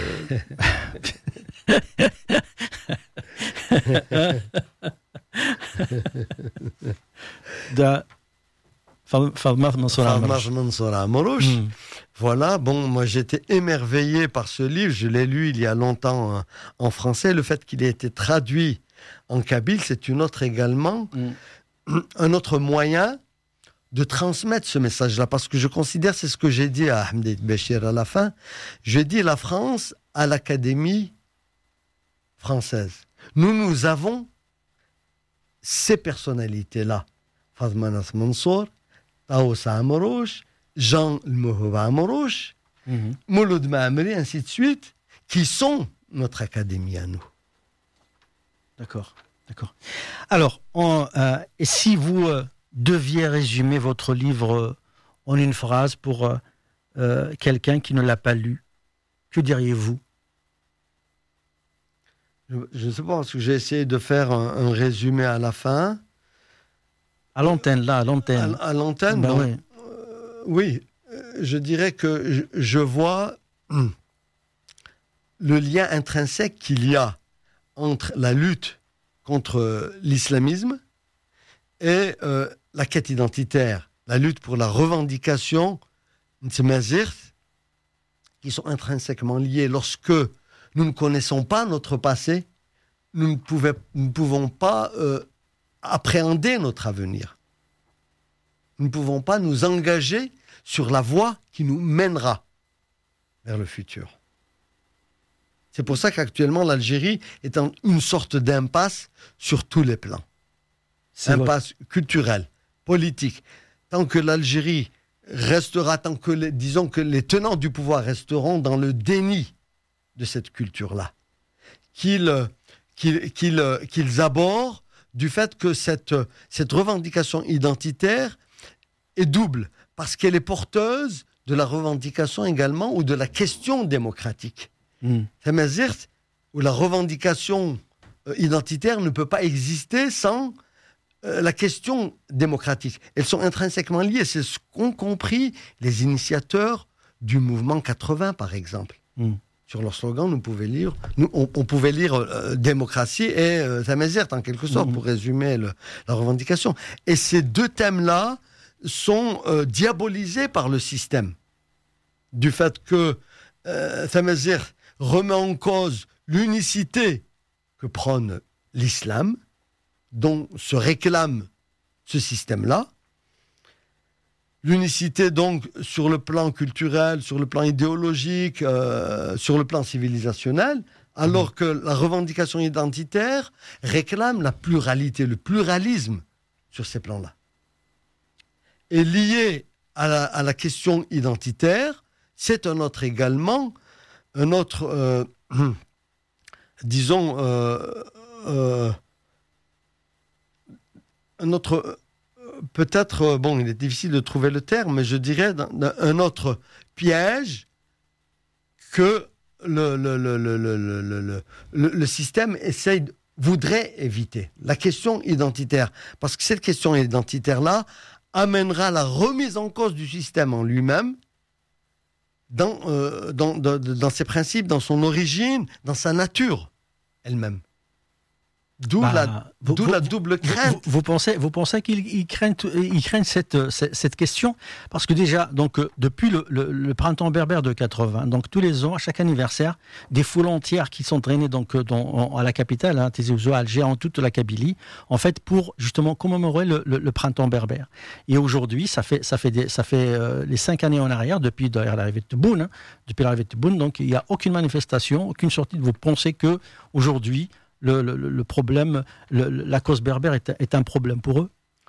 de Fatma Mansour Amrouche. Mm. Voilà, bon, moi j'étais émerveillé par ce livre, je l'ai lu il y a longtemps hein, en français. Le fait qu'il ait été traduit en kabyle, c'est une autre également, mm. un autre moyen de transmettre ce message-là, parce que je considère, c'est ce que j'ai dit à Ahmed Béchir à la fin, j'ai dit la France à l'Académie française. Nous, nous avons ces personnalités-là. Fatma Mansour, Taous Amrouche, Jean Mouhouba Amrouche, mm-hmm. Mouloud Maamri, ainsi de suite, qui sont notre académie à nous. D'accord, d'accord. Alors, on, euh, et si vous euh, deviez résumer votre livre euh, en une phrase pour euh, euh, quelqu'un qui ne l'a pas lu, que diriez-vous ? Je ne sais pas, parce que j'ai essayé de faire un, un résumé à la fin. À l'antenne, là, à l'antenne. À, à l'antenne, ben donc, oui. Euh, oui, je dirais que je, je vois hum, le lien intrinsèque qu'il y a entre la lutte contre l'islamisme et euh, la quête identitaire, la lutte pour la revendication de ces Amazigh, qui sont intrinsèquement liés. Lorsque nous ne connaissons pas notre passé, nous ne, pouvait, nous ne pouvons pas euh, appréhender notre avenir. Nous ne pouvons pas nous engager sur la voie qui nous mènera vers le futur. C'est pour ça qu'actuellement, l'Algérie est en une sorte d'impasse sur tous les plans. C'est impasse vrai. Culturelle, politique. Tant que l'Algérie restera, tant que les, disons que les tenants du pouvoir resteront dans le déni de cette culture-là, qu'ils, qu'ils, qu'ils, qu'ils abordent du fait que cette, cette revendication identitaire est double, parce qu'elle est porteuse de la revendication également ou de la question démocratique. Mmh. C'est-à-dire où la revendication euh, identitaire ne peut pas exister sans euh, la question démocratique. Elles sont intrinsèquement liées. C'est ce qu'ont compris les initiateurs du mouvement quatre-vingts, par exemple. Mmh. Sur leur slogan, nous pouvons lire, nous, on, on pouvait lire euh, démocratie et euh, Tamazert, en quelque sorte, mmh. pour résumer le, la revendication. Et ces deux thèmes-là sont euh, diabolisés par le système. Du fait que euh, Tamazert remet en cause l'unicité que prône l'islam, dont se réclame ce système-là. L'unicité, donc, sur le plan culturel, sur le plan idéologique, euh, sur le plan civilisationnel, alors mmh. que la revendication identitaire réclame la pluralité, le pluralisme sur ces plans-là. Et lié à la, à la question identitaire, c'est un autre également, un autre, euh, disons, euh, euh, un autre... Peut-être, bon, il est difficile de trouver le terme, mais je dirais dans, dans un autre piège que le, le, le, le, le, le, le, le système essaye, voudrait éviter. La question identitaire. Parce que cette question identitaire-là amènera la remise en cause du système en lui-même, dans, euh, dans, dans, dans ses principes, dans son origine, dans sa nature elle-même. D'où, bah, la, vous, d'où vous, la double crainte. Vous, vous pensez, vous pensez qu'ils ils craignent, ils craignent cette, cette, cette question parce que déjà, donc, depuis le, le, le printemps berbère de quatre-vingts, donc tous les ans, à chaque anniversaire, des foules entières qui sont traînées donc, dans, à la capitale, hein, Tizi Ouzou, Alger, en toute la Kabylie, en fait, pour justement commémorer le, le, le printemps berbère. Et aujourd'hui, ça fait, ça fait, des, ça fait euh, les cinq années en arrière, depuis l'arrivée de Tebboune, hein, depuis l'arrivée de Tebboune, donc il n'y a aucune manifestation, aucune sortie de vous pensez que aujourd'hui, Le, le, le problème, le, la cause berbère est, est un problème pour eux?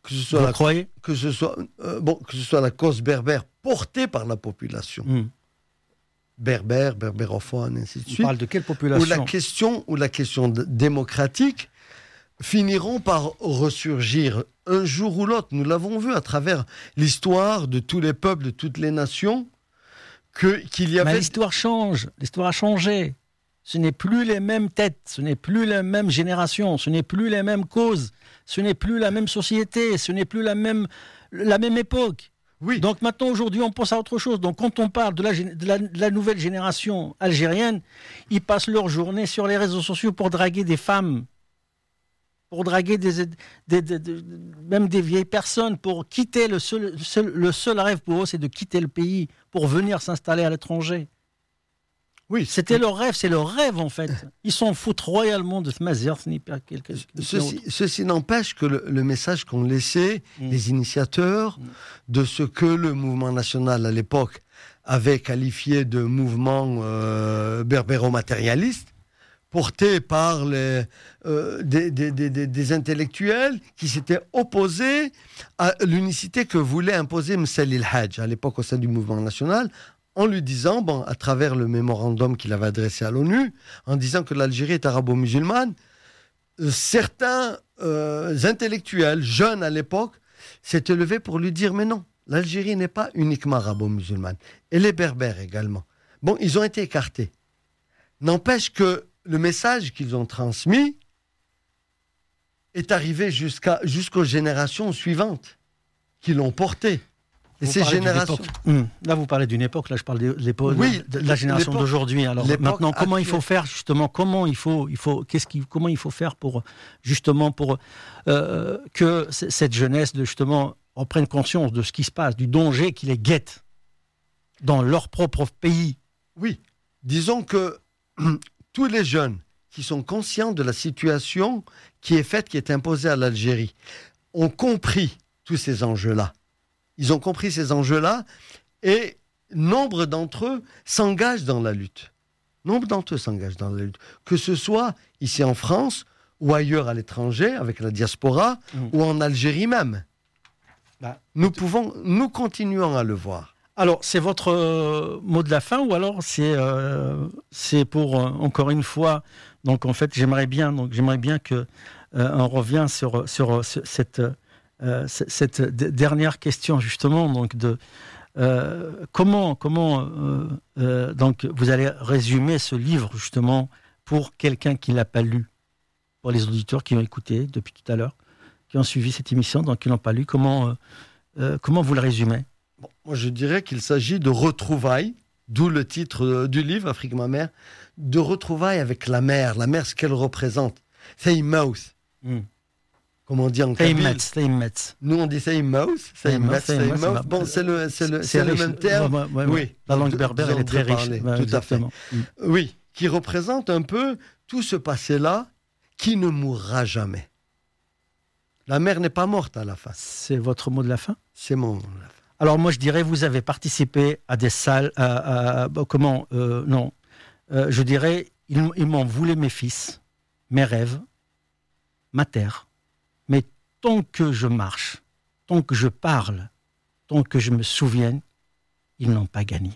que ce soit Vous la, croyez que ce soit euh, bon, que ce soit la cause berbère portée par la population, mm. berbère, berbérophone, ainsi de On suite, parle de quelle population? ou la question, ou la question d- démocratique finiront par ressurgir un jour ou l'autre. Nous l'avons vu à travers l'histoire de tous les peuples, de toutes les nations, que, qu'il y Mais avait... l'histoire change, l'histoire a changé. Ce n'est plus les mêmes têtes, ce n'est plus les mêmes générations, ce n'est plus les mêmes causes, ce n'est plus la même société, ce n'est plus la même, la même époque. Oui. Donc maintenant, aujourd'hui, on pense à autre chose. Donc quand on parle de la, gé- de la, de la nouvelle génération algérienne, ils passent leur journée sur les réseaux sociaux pour draguer des femmes, pour draguer des, des, des- des- même des vieilles personnes, pour quitter le seul, le seul, le seul rêve pour eux, c'est de quitter le pays, pour venir s'installer à l'étranger. Oui, C'était leur rêve, c'est leur rêve en fait. Ils s'en foutent royalement de Tmazirt, ni pas quelque chose. Ceci, ceci n'empêche que le, le message qu'ont laissé Mm. les initiateurs Mm. de ce que le mouvement national à l'époque avait qualifié de mouvement euh, berbéro-matérialiste, porté par les, euh, des, des, des, des- des intellectuels qui s'étaient opposés à l'unicité que voulait imposer Msali El Hadj à l'époque au sein du mouvement national, en lui disant, bon, à travers le mémorandum qu'il avait adressé à l'ONU, en disant que l'Algérie est arabo-musulmane, euh, certains euh, intellectuels, jeunes à l'époque, s'étaient levés pour lui dire, mais non, l'Algérie n'est pas uniquement arabo-musulmane, elle est berbère également. Bon, ils ont été écartés. N'empêche que le message qu'ils ont transmis est arrivé jusqu'à, jusqu'aux générations suivantes qui l'ont porté. Et Vous ces parlez d'une générations... époque. Hum, Là, vous parlez d'une époque, là, je parle de l'époque, Oui, de la génération l'époque- d'aujourd'hui. Alors l'époque maintenant, comment il faut actuelle. faire justement Comment il faut, il faut, qu'est-ce qui, comment il faut faire pour justement pour euh, que c- cette jeunesse de justement en prenne conscience de ce qui se passe, du danger qui les guette dans leur propre pays. Oui, disons que tous les jeunes qui sont conscients de la situation qui est faite, qui est imposée à l'Algérie, ont compris tous ces enjeux-là. Ils ont compris ces enjeux-là et nombre d'entre eux s'engagent dans la lutte. Nombre d'entre eux s'engagent dans la lutte. Que ce soit ici en France ou ailleurs à l'étranger, avec la diaspora, Mm. ou en Algérie même. Bah, Nous pouvons, nous continuons à le voir. Alors, c'est votre euh, mot de la fin ou alors c'est euh, c'est pour euh, encore une fois. Donc, en fait, j'aimerais bien donc j'aimerais bien que euh, on revient sur sur, sur cette euh, c- cette d- dernière question justement donc de euh, comment comment euh, euh, donc vous allez résumer ce livre justement pour quelqu'un qui l'a pas lu, pour les auditeurs qui ont écouté depuis tout à l'heure, qui ont suivi cette émission donc qui l'ont pas lu. Comment euh, euh, comment vous le résumez? Bon, moi, je dirais qu'il s'agit de retrouvailles, d'où le titre euh, du livre, Afrique, ma mère, de retrouvailles avec la mer, la mer, ce qu'elle représente. Seymouf, Mm. comme on dit en kabyle. Seymet, Seymet. Nous, on dit Seymouf, Seymouf, Seymouf, Seymouf. c'est- Bon, c'est le, c'est le, c'est le riche. même terme. Ouais, ouais, ouais. Oui. La langue De- berbère, de- elle est très de riche. parler, Ouais, tout à exactement. Mm. Oui, qui représente un peu tout ce passé-là qui ne mourra jamais. La mer n'est pas morte à la fin. C'est votre mot de la fin? C'est mon... Alors moi je dirais vous avez participé à des salles, à, à- à- bah, comment euh, non, Euh, je dirais ils, ils m'en voulaient mes fils, mes rêves, ma terre. Mais tant que je marche, tant que je parle, tant que je me souvienne, ils n'ont pas gagné.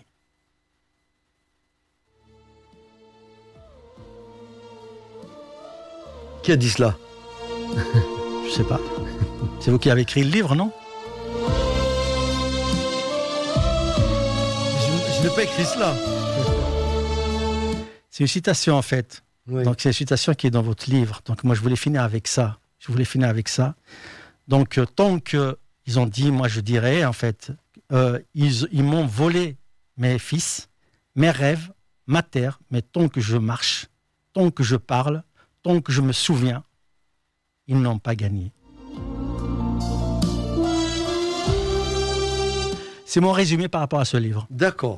Qui a dit cela? Je sais pas. C'est vous qui avez écrit le livre, non? Je, je n'ai pas écrit cela. C'est une citation en fait. Oui. Donc c'est une citation qui est dans votre livre. Donc moi je voulais finir avec ça. Je voulais finir avec ça. Donc euh, tant que ils ont dit, moi je dirais en fait, euh, ils, ils m'ont volé mes fils, mes rêves, ma terre, mais tant que je marche, tant que je parle, tant que je me souviens, ils n'ont pas gagné. C'est mon résumé par rapport à ce livre. D'accord.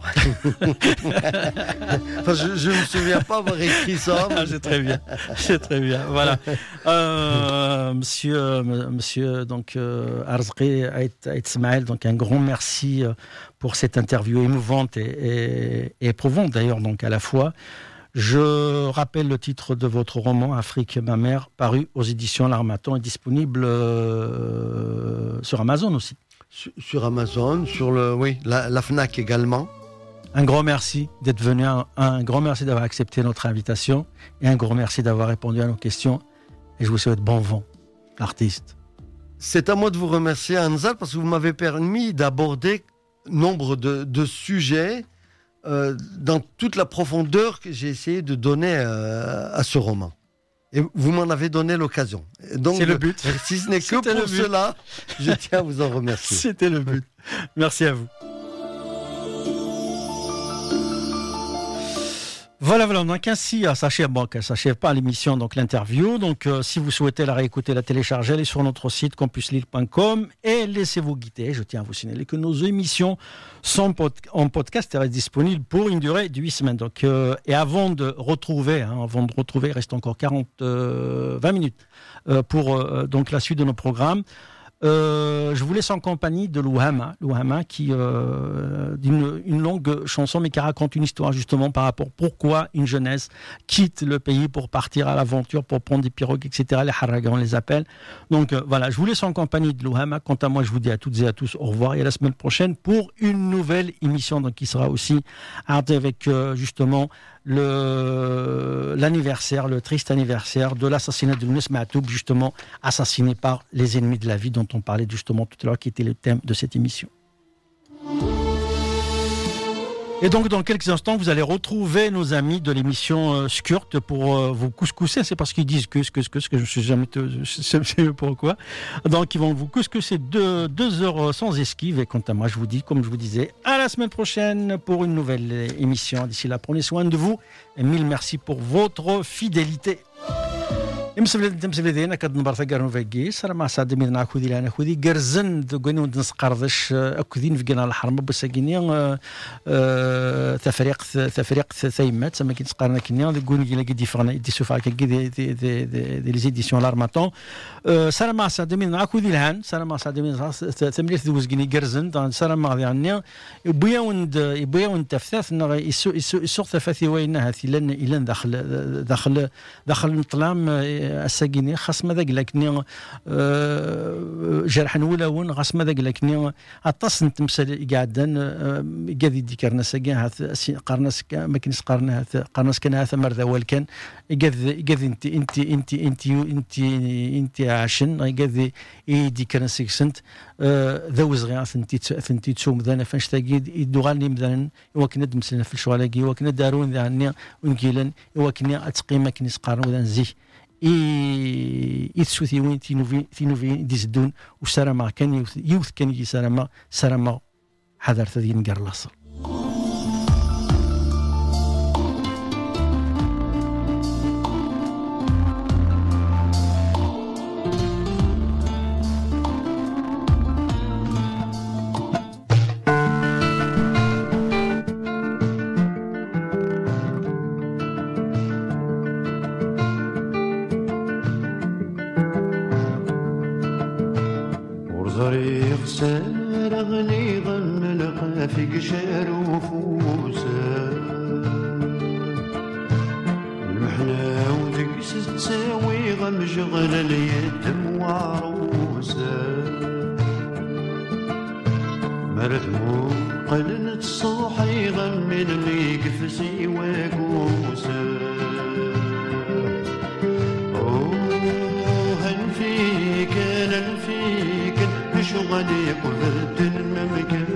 Enfin, je ne me souviens pas avoir écrit ça. Ah, c'est très bien, c'est très bien. Voilà, euh, Monsieur, Monsieur donc euh, Arzri Ait Smaël, donc un grand merci pour cette interview émouvante et, et, et éprouvante d'ailleurs, donc à la fois. Je rappelle le titre de votre roman, Afrique, ma mère, paru aux éditions L'Harmattan et disponible euh, sur Amazon aussi. Sur, sur Amazon, sur le, oui, la, la FNAC également. Un grand merci d'être venu, un, un grand merci d'avoir accepté notre invitation et un grand merci d'avoir répondu à nos questions. Et je vous souhaite bon vent, l'artiste. C'est à moi de vous remercier, Hanzal, parce que vous m'avez permis d'aborder nombre de, de sujets euh, dans toute la profondeur que j'ai essayé de donner euh, à ce roman. Et vous m'en avez donné l'occasion. Donc, c'est le but. Si ce n'est que pour cela, je tiens à vous en remercier. C'était le but. Merci à vous. Voilà, voilà, donc ainsi, ça s'achève, bon, ça s'achève pas l'émission, donc l'interview. Donc, euh, si vous souhaitez la réécouter, la télécharger, elle est sur notre site campus lille point com et laissez-vous guider. Je tiens à vous signaler que nos émissions sont pod- en podcast et restent disponibles pour une durée de huit semaines. Donc, euh, et avant de retrouver, hein, avant de retrouver, il reste encore quarante, euh, vingt minutes euh, pour euh, donc la suite de nos programmes. Euh, je vous laisse en compagnie de Louhama, Louhama qui euh, d'une une longue chanson mais qui raconte une histoire justement par rapport pourquoi une jeunesse quitte le pays pour partir à l'aventure, pour prendre des pirogues, et cetera. Les haragas, on les appelle. Donc euh, voilà, je vous laisse en compagnie de Louhama. Quant à moi, je vous dis à toutes et à tous au revoir et à la semaine prochaine pour une nouvelle émission donc, qui sera aussi avec euh, justement le, l'anniversaire, le triste anniversaire de l'assassinat de Younes Ma'toub, justement assassiné par les ennemis de la vie dont on parlait justement tout à l'heure, qui était le thème de cette émission. Et donc, dans quelques instants, vous allez retrouver nos amis de l'émission euh, Skurt pour euh, vous couscousser. C'est parce qu'ils disent que, que, que, que je ne sais jamais te, je sais pourquoi. Donc, ils vont vous couscousser deux, deux heures sans esquive. Et quant à moi, je vous dis, comme je vous disais, à la semaine prochaine pour une nouvelle émission. D'ici là, prenez soin de vous. Et mille merci pour votre fidélité. مسبلدين كد نبرث قرن فيجيس راه ما صاد من ناخذ لنا خذي قرزن قنو نسقردش اكذين في قنا الحرم بسكيني تفريق تفريق ثيمات سما كنسقرنا كنيا يقول لي دي فانا دي سوفا كي دي دي دي لي زيديسيون لارماتون سلام ما صاد من ناخذ لهان سلام ما صاد من ثمريت دوز قني قرزن سلام ما يعني يبويا وند يبويا وند تفثاث يسو يسو يسوق ثفاثي وينها لان الى داخل داخل داخل الظلام الساقيني خاص ما ذاك لكني جرح ولاون خاص ما ذاك لكني اطاس نتمثل قاعدان قاعد يذكرنا ساقين قرناس ما كنس قرنا قرناس كان هذا مرذا والكان قاعد قاعد انت انت انت انت انت انت عشن قاعد يذكرنا سكسنت ذوز غياث انت انت تسوم ذا فاش تاقيد يدوغالني مثلا وكنا دمسلنا في الشوالاقي وكنا دارون ذا ونقيلن وكنا اتقي ما كنس قرن وذا نزيه إي إتسوثي وين تينوفي تينوفي ديزدون وسرما كان يوث يوث كان يجي سرما سرما حذر ثدين قرلاصل. في قشر وفوسه المحنى ودقس تساوي غمجغل اليتم وعروسه مرثمو قلنت الصوحي غمي اللي يقفسي وكوسه اوه هنفيك انا نفيك بشغلي قلت الممكن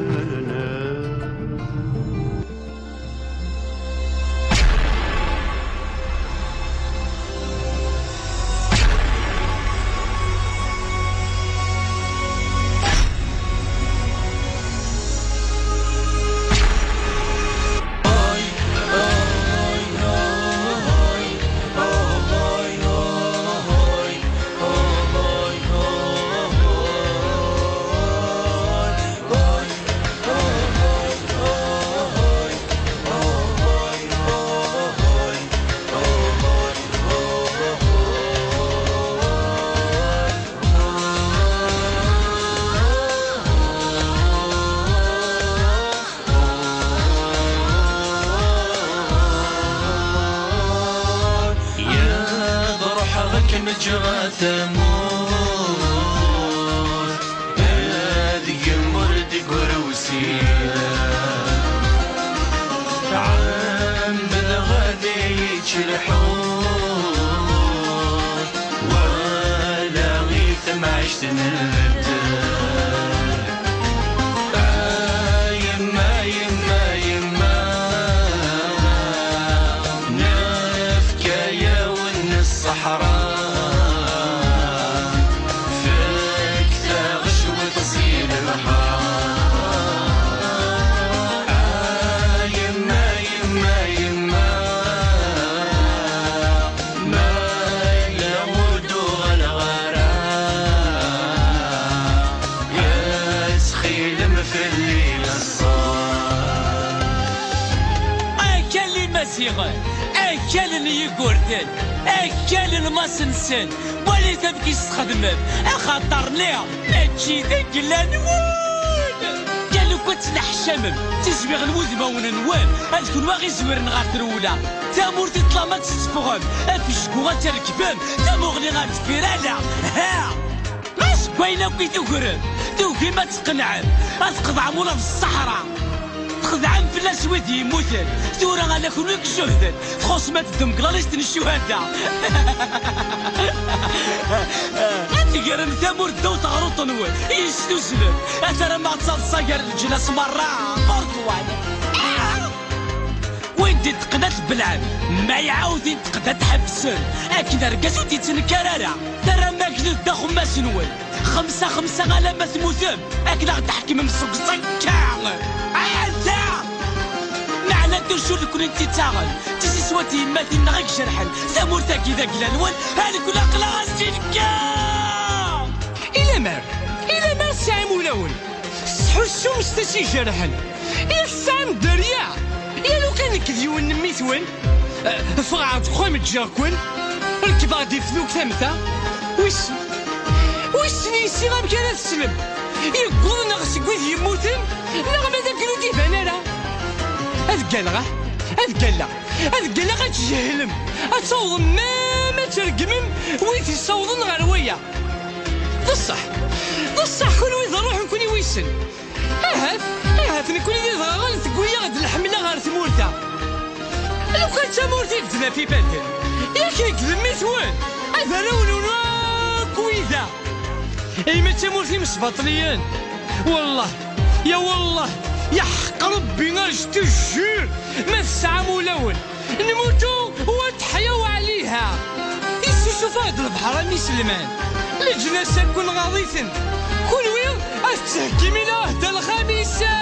تمور هذيك مردك وروسية عام بالغالي يتشلحون ولا غيث ما عشت نبتل آه يما يما يما نفكايا ون الصحراء فيك ثاغش وتصير البحر آه يما يما يما ما يمود الغرام يا سخيلم في الليل الصار أكل المسيغة أكل يقردن أكل المسنسن ولي تبكي تخدمم أخاطر ليها ماشي ذاك الأنوان قالوا كنت نحشمم تزبيغ الوذبة وننوام أذكر واغي زويرن غار ترولا تامور تطلع ما تسفغم أفشكو غتركبم تاموغلي غار تفيرالا ها ماش كوينة وكي تقرب توكي ما تقنعم أتقض عمونا في الصحراء تخدعم في الاسود يموتن ثورة على كلك جهدا تخص ما تدم قلاليست الشهداء أنت قرم ثامور الدو تغروط نوال يستسلم أثر ما تصدصاقر الجلاس مرة قرطوان وين دي تقدت بالعب ما يعاودين تقدت حبسن أكد رقاسو تيتنكرارا ترى ما كدت داخل ما سنوال خمسة خمسة على ما ثموثم أكد غتحكي من سوق زكاع عادا معنى ترشو لكل انتي تاغل تسي سواتي ماتي نغيك شرحل ثامور تاكي ذاك الالوان هالك ولا قلاص تلكا إلا مار إلا مار ساعة مولون سحوسو مستسي جرحل إلا الساعة دريا إلا لو كان كذيون نميثون فغعت خوي متجاكون الكبار دي فلوك ثامثة ويس ويس نيسي غاب كانت تسلم يقول نغس قوذ يموتن نغم هذا كلو دي بانانا هذا قالغا هذا قالغا هذا قالغا تجهلم أتصوض ما ما ترقمم ويتي صوضن غروية بصح بصح كل ويض روح نكوني ويسن اهات اهات نكوني ذا غلط قوية غد الحملة غار ثمورتا لو كانت ثمورتي قدنا في بدل ياك يكذب ميثوان هذا لون كويذا اي ما تمورتي مسبطليين والله يا والله يا حق ربي نرجت الجير ما الساعة مولون نموتو وتحيوا عليها يسي شوف هاد البحر مسلمان الجناسة كون غاضيثن كل وين أتهكي من أهدى الخميسة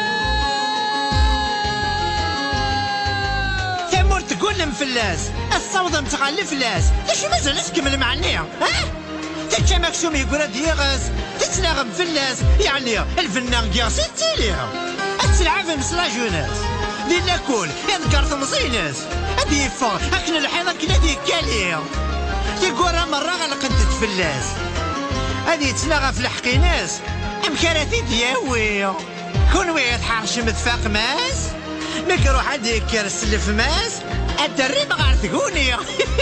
ثمور تقول مفلاس الصوضة متغلي فلاس ليش مازال تكمل معنا ها تكا مكسوم يقول ديغاز تتلاغم فلاس يعني الفنان قياس التيليها التلعب مسلا جوناس دي لاكول يذكر تمصيناس هادي يفغ اكل الحيضة كلا دي كاليها تيقول مرة غلقت تفلاس هادي يتلاغى في الحقيناس امكاناتي دياوي كون ويت حرش متفاق ماس مكروح هادي كرسل في ماس الدري مغار تقوني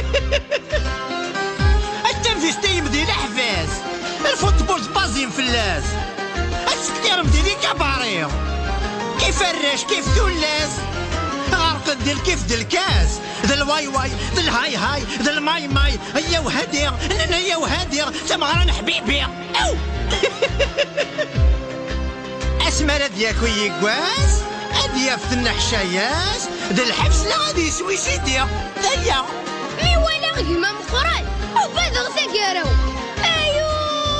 التنفيستي مدينة حفاز الفوتبول بازين فلاس السكتير مدينة كباريو كيف الرش كيف دولاس غرق ديال كيف ديال الكاس ذا الواي واي ذا الهاي هاي ذا الماي ماي هيا وهادي انا هيا وهادي تمغران حبيبي او اسمر ديالك ويقواس اديا في النحشاياس ذا الحبس لا غادي يسوي سيدي هيا مي ولا غيما مقران وبعد غتاكاراو ايو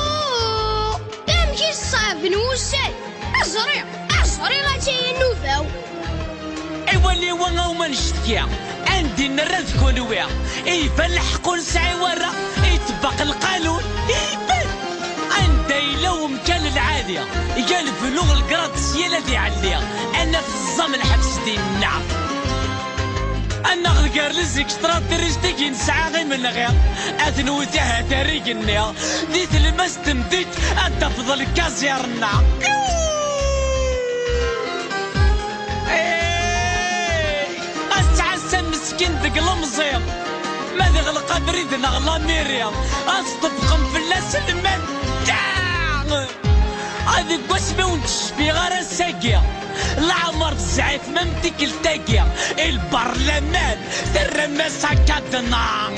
امشي الصعب نوسال ازري ازري غاتي النوفاو ايوا اللي وانا وما نشتكي عندي نرد كلويا يفلح كل ساعة ورا يطبق القانون يبان عندي لو مكان العالية قال في لغة القراطسية الذي عليا انا في الزمن الحبس دي النعم انا غير لزك شطرات رجتك نسعى غير من غير اثنوتها تاريخ النيا ديت المستم ديت اتفضل كازير النعم مسكين دق المزيم ما ذي غلقا بريد نغلا ميريا أصطفقم في اللاس المن هذيك واسمي ونتشبي غير الساقية العمر الزعيف ممتك التاقية البرلمان ترمى ساكادنا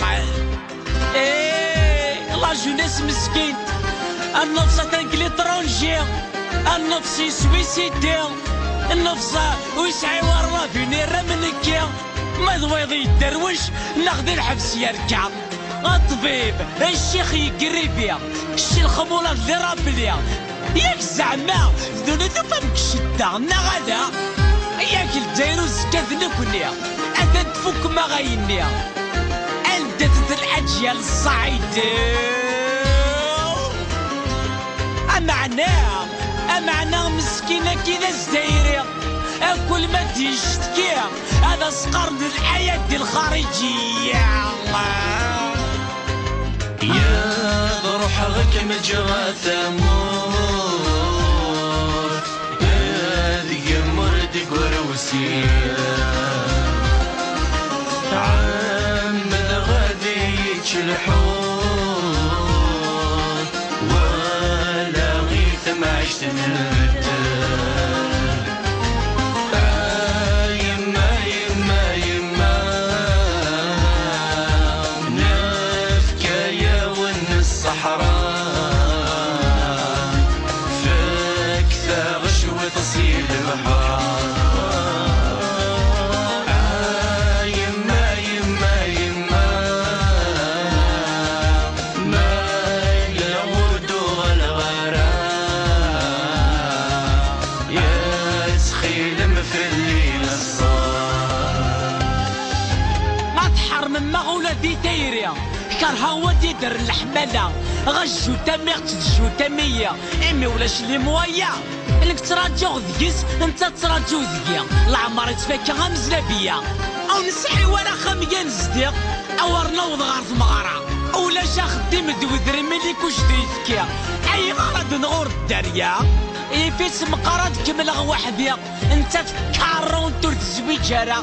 ايه لا جونيس مسكين النفس تنقلي طرونجي النفس سويسيدي النفس ويسعي ورا فيني رمنكي ما ضويضي يدروش ناخذ الحبس يركع الطبيب الشيخ يقري بيا كشي الخمولة اللي رابليا ياك زعما ذوني تفهمك الشدة نغدا ياك الدايرو زكاة نكونيا أنت تفك ما غاينيا أنت تتلعجيا للصعيد أمعناه أمعناه مسكينة كذا زدايري كل ما تشتكي هذا صقر من الحياة الخارجية يا روح غك مجرى ثمود هذه مرد قروسي عم الغادي يجلحون ولا غيث ما عشت كرها ودي در الحمالة غجو تاميغ تجو تامية امي ولاش لي موايا انك تراجعو ذكيس انت تراجعو ذكيا العمر يتفاكا غمزلا بيا او نسعي ولا خميا نزديق او نوض غار ثمغارة ولا شاخدم دوذري ملي كوش ديتكيا اي غرض نغور الداريا يفيس مقارد كمل واحد انت تكارون تور تزويجارة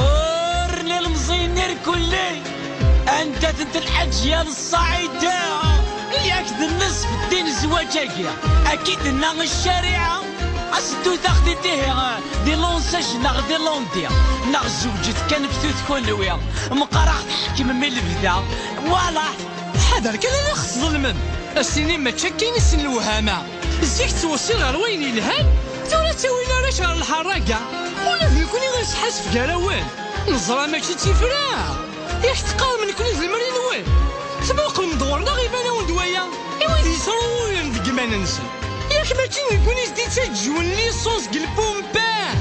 فورني المزينير كلي أنت تنت الحج يا الصعيدة ياك الناس في الدين زواجاكيا أكيد إنها الشريعة أسدو تاخدي تيه دي لونساج ناغ دي لونديا ناغ زوجت كان بثوث كونويا مقارع تحكم من البدا ولا حذر كذا لا خص ظلمم السنين ما تشكين السن الوهامة زيك توصل غير وين يلهان تولا تسوينا راه شهر الحراقة ولا فيكون غير سحاس في كراوان نظرة ماشي تيفرا ياك تقال من كل المرين وين سباق المدورنا غيبانا وندوايا ايوا دي صرو ندقمان ننسى ياك ماشي نكون يزدي تجون لي صوص قلبهم باه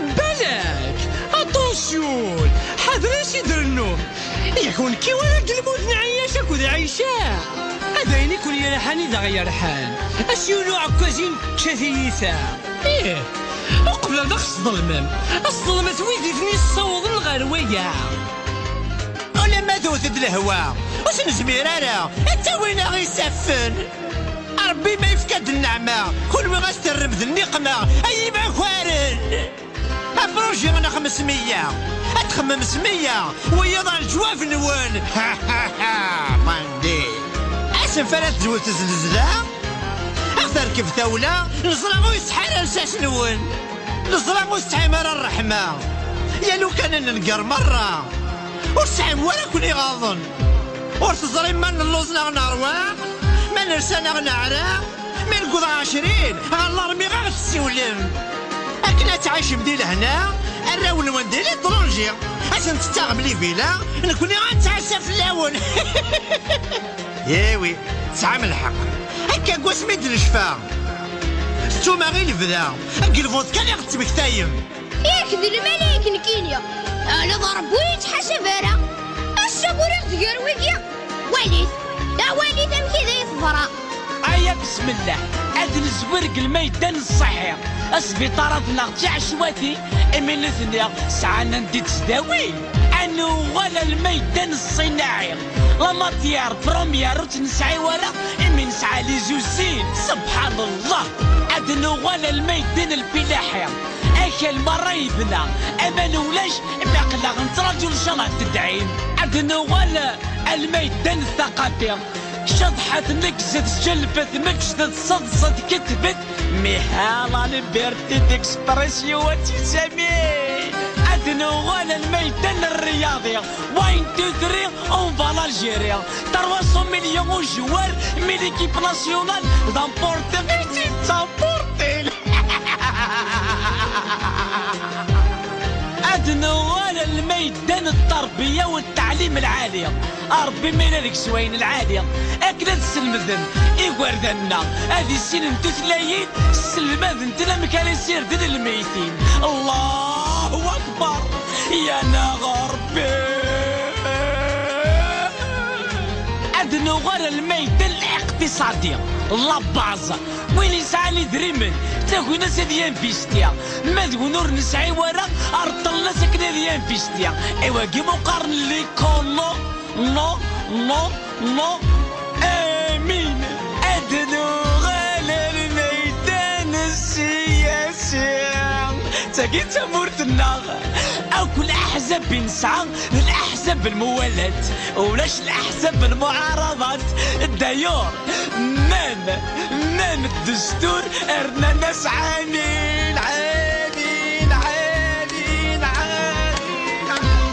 بالك اتونسيون حاضر اش يدرنو يكون كي ولا قلبو نعيش اكو ذا عيشة هذا يكون يا رحاني ذا غير رحان اسيولو عكازين كثيثة ايه وقبل ذا خص ظلمم الظلمة ويدي ثني الصوض الغروية لما ذوث الهواء واش نزمير انا انت وين غي سفن ربي ما يفقد النعمه كل ما غاسترب ذ النقمه اي معكوارن ابروجي انا خمسمية اتخمم سمية ويضع الجواف نوان ها ها ها ماندي اسم فلات زوت زلزله اختار كيف ثوله نصرا يسحر الساس نوان نصرا مستعمر الرحمه يا لو كان ننقر مره وسعيم ولا كوني غاضن ورتظري من اللوزنا نروح من رسانا نعرى من قضى عشرين الله رمي غاغ تسيولم أكنا تعيش بدي لهنا الراول ونديلي طرونجي عشان تستغبلي فيلا نكوني غنتعشى في اللاون ياوي تسعى من الحق هكا قواس ميد الشفا ستوما غير الفدا الفوت كان يغتب كتايم ياك ذي الملايك نكينيا أنا ضرب ويتحشى فارا الشابوريغ تقر ويقيا واليد لا واليد أم كذا يصبرا أيا بسم الله أذن الزورق الميدان الصحيح السبيطارات نغتي عشواتي من الاثنين سعانا ندي تسداوي أنا ولا الميدان الصناعي لا ماتيار بروميير وتنسعي ولا من نسعى لي زوزين سبحان الله أذن ولا الميدان الفلاحي كان مرة يبنى اما نولاش باقلا غنتراجو ان شاء الله تدعيم عندنا ولا الميدان الثقافي شطحت نكزت جلبت مكزت صدصت كتبت ميحالة البيرتي ديكسبرسيو تسامي عندنا ولا الميدان الرياضي وين تدري اون فال الجيريا ثلاثمية مليون جوار من ليكيب ناسيونال دامبورتي فيتي تامبورتي عندنا ولا الميدان التربية والتعليم العالي ربي ما ينالك سوين العالية أكلا تسلمذن إيواردنا هذه سنين تثلايين السلمذن تنام كان يسير دين الميتين الله أكبر يا نغربي عندنا غير الميدان الاقتصادي لاباز وين يسعى لي دريمن تاكو ناس ديال بيستيا ما تقول نور نسعي ورا ارطلنا سكنه ديال بيستيا ايوا كيما مقارن لي كولو نو نو نو امين عندنا غير الميدان السياسي تاكي تمورت النار او كل احزاب نسعى الاحزاب الموالات ولاش الاحزاب المعارضات دايور مام مام الدستور ارنا ناس عانين عانين عانين عانين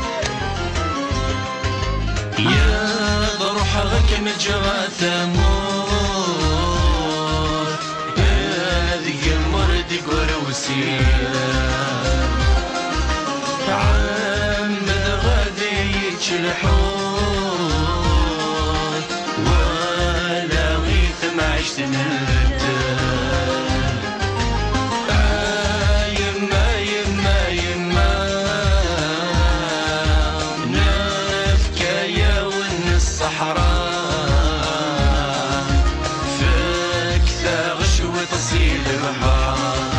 يا ضروح غك متجرى ثمور هذيك المرد يقول عمد غادي يتشلحون ولا غيث ما عشت نبدل آه يما يما يما نفكايا ون الصحراء فكثا غشوة تصيل بحار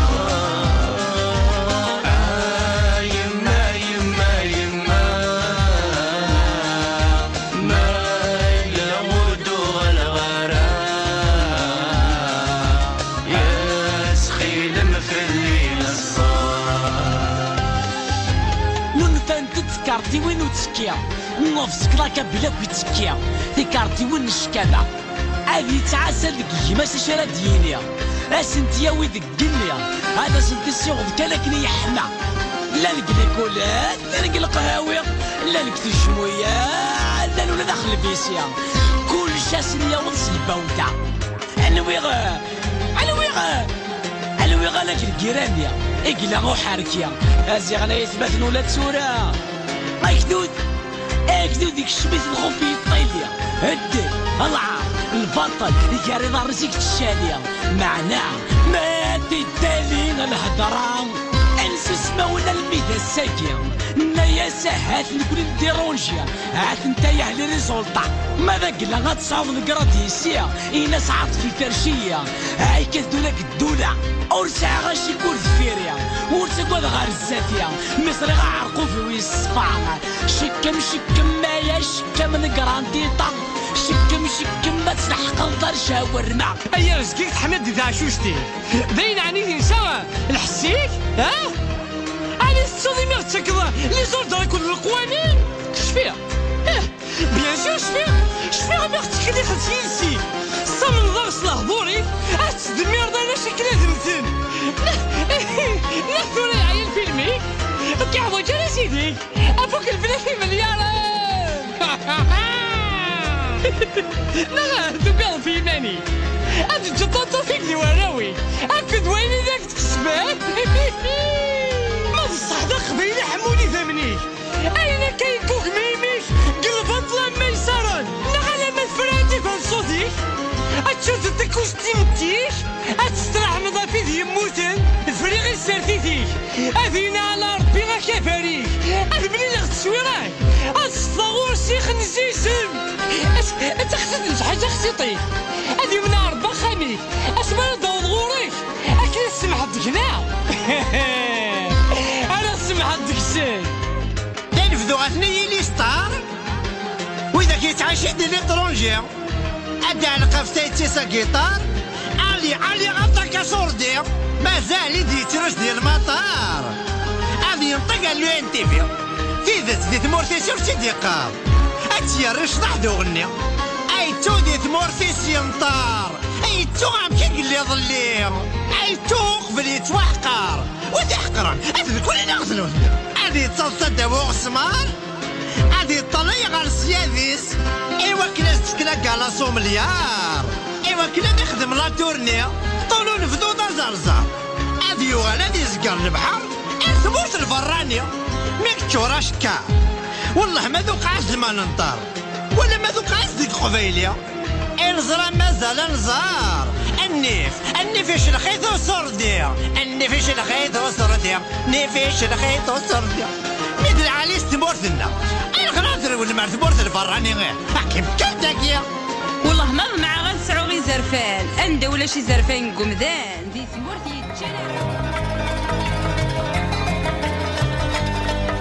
كارتي وين وتسكيا نفس كلاكا بلا كويتسكيا تي كارتي وين الشكاده هذه تعاسه ديك ما شرا دينيا اسنتيا ويدك قليا هذا سنتي السيغ كلكني يحمى لا الكليكولات لا القهاوي لا الكتشمويه لا ولا داخل بيسيا كل شاسنيا ونص البوده انا ويغا انا ويغا انا ويغا لك الكيرانيا اقلا غو حاركيا ازي غلا يثبت ولا تسورا اكدود اكدود ديك الشميت الخوفي الطيلية هدي العار البطل يجاري نار رزيك الشالية معناه ما تدالين الهضرة انسى سماونا الميدا الساكية نايا ساهات نقول نديرونجيا عاد نتايا على ريزولطا ما ذاكلا غتصاوب الكراديسيا إناس عاطف الكرشية هاي كذولك الدولة ورسع غاشي كور ذفيريا ورسا قواد غار الزافية مصري غعرقو في ويس الصفاع شكم شكم مايا شكم نقرانديطا شكم شكم ما تسلحق الدار شاورما ايا رزقيك تحمد ذا عشوشتي باين عني نساوى الحسيك ها أنا تصدي مرتك لي زولدر يكونوا القوانين شفيها اه بيان سور شفيها شفيها مرتك اللي خلتينسي صمن ضرس لهضوري أتدمير دانا شكل هدمتن لا ثوري عيل فيلمي كعبو جرى سيدي أفوك البلا في مليارات لا دوكال في ماني أنت جطاطو فيك دي وراوي أكد ويني ذاك تكسبات ما الصحدة قبيلي حموني ثمنيك أين كيكوك ميميك قلبط لما يسارن نغالا ما تفرانتي فان صوتيك أتشوت تكوش تيمتيك أتسترح مضافي ذي يموتن الفريق السرتيتيك أذينا على ربي غاكا فريك أذبني لغت سويراك أتصلاغور سيخ نزيسن أنت خسيت حاجة خسيطيك أذي من عرض خاميك أسمع داود غوريك أكل السمحة دكنا أنا السمحة دكسين تنفذو غثني لي ستار وإذا كيتعاشي دي ليترونجي أدى على قفتي تيسا جيتار علي علي غطا كاسوردي مازال يدي ترش ديال المطار قال له انت بيا تيدت دي ثمورتي شوف سيدي قاب اتيرش ضحدو غني ايتو دي ثمورتي سينطار ايتو عم كي اللي ظلي ايتو قبل يتوحقر وتحقرا اذن كل نغزلو هذه تصلت دابو سمار هذه طلي غير سياديس ايوا كلا تسكنا على سومليار ايوا كلا نخدم لا تورني طولو نفدو دا زرزار هذه يوغال هذه زقر البحر ثبوت الفراني ميك تشوراش كا والله ما ذوق عز ما ننطر ولا ما ذوق عز ديك قبيليا الزرا مازال نزار النيف النيفيش الخيط وسردي النيفيش الخيط وسردي نيفيش الخيط وسردي ميدل علي ستمورثنا الغناطر والمار ثبورث الفراني غير حكيم كالتاكيا والله ما مع غنسعو غي زرفان اندا ولا شي زرفان قمدان دي ثمورث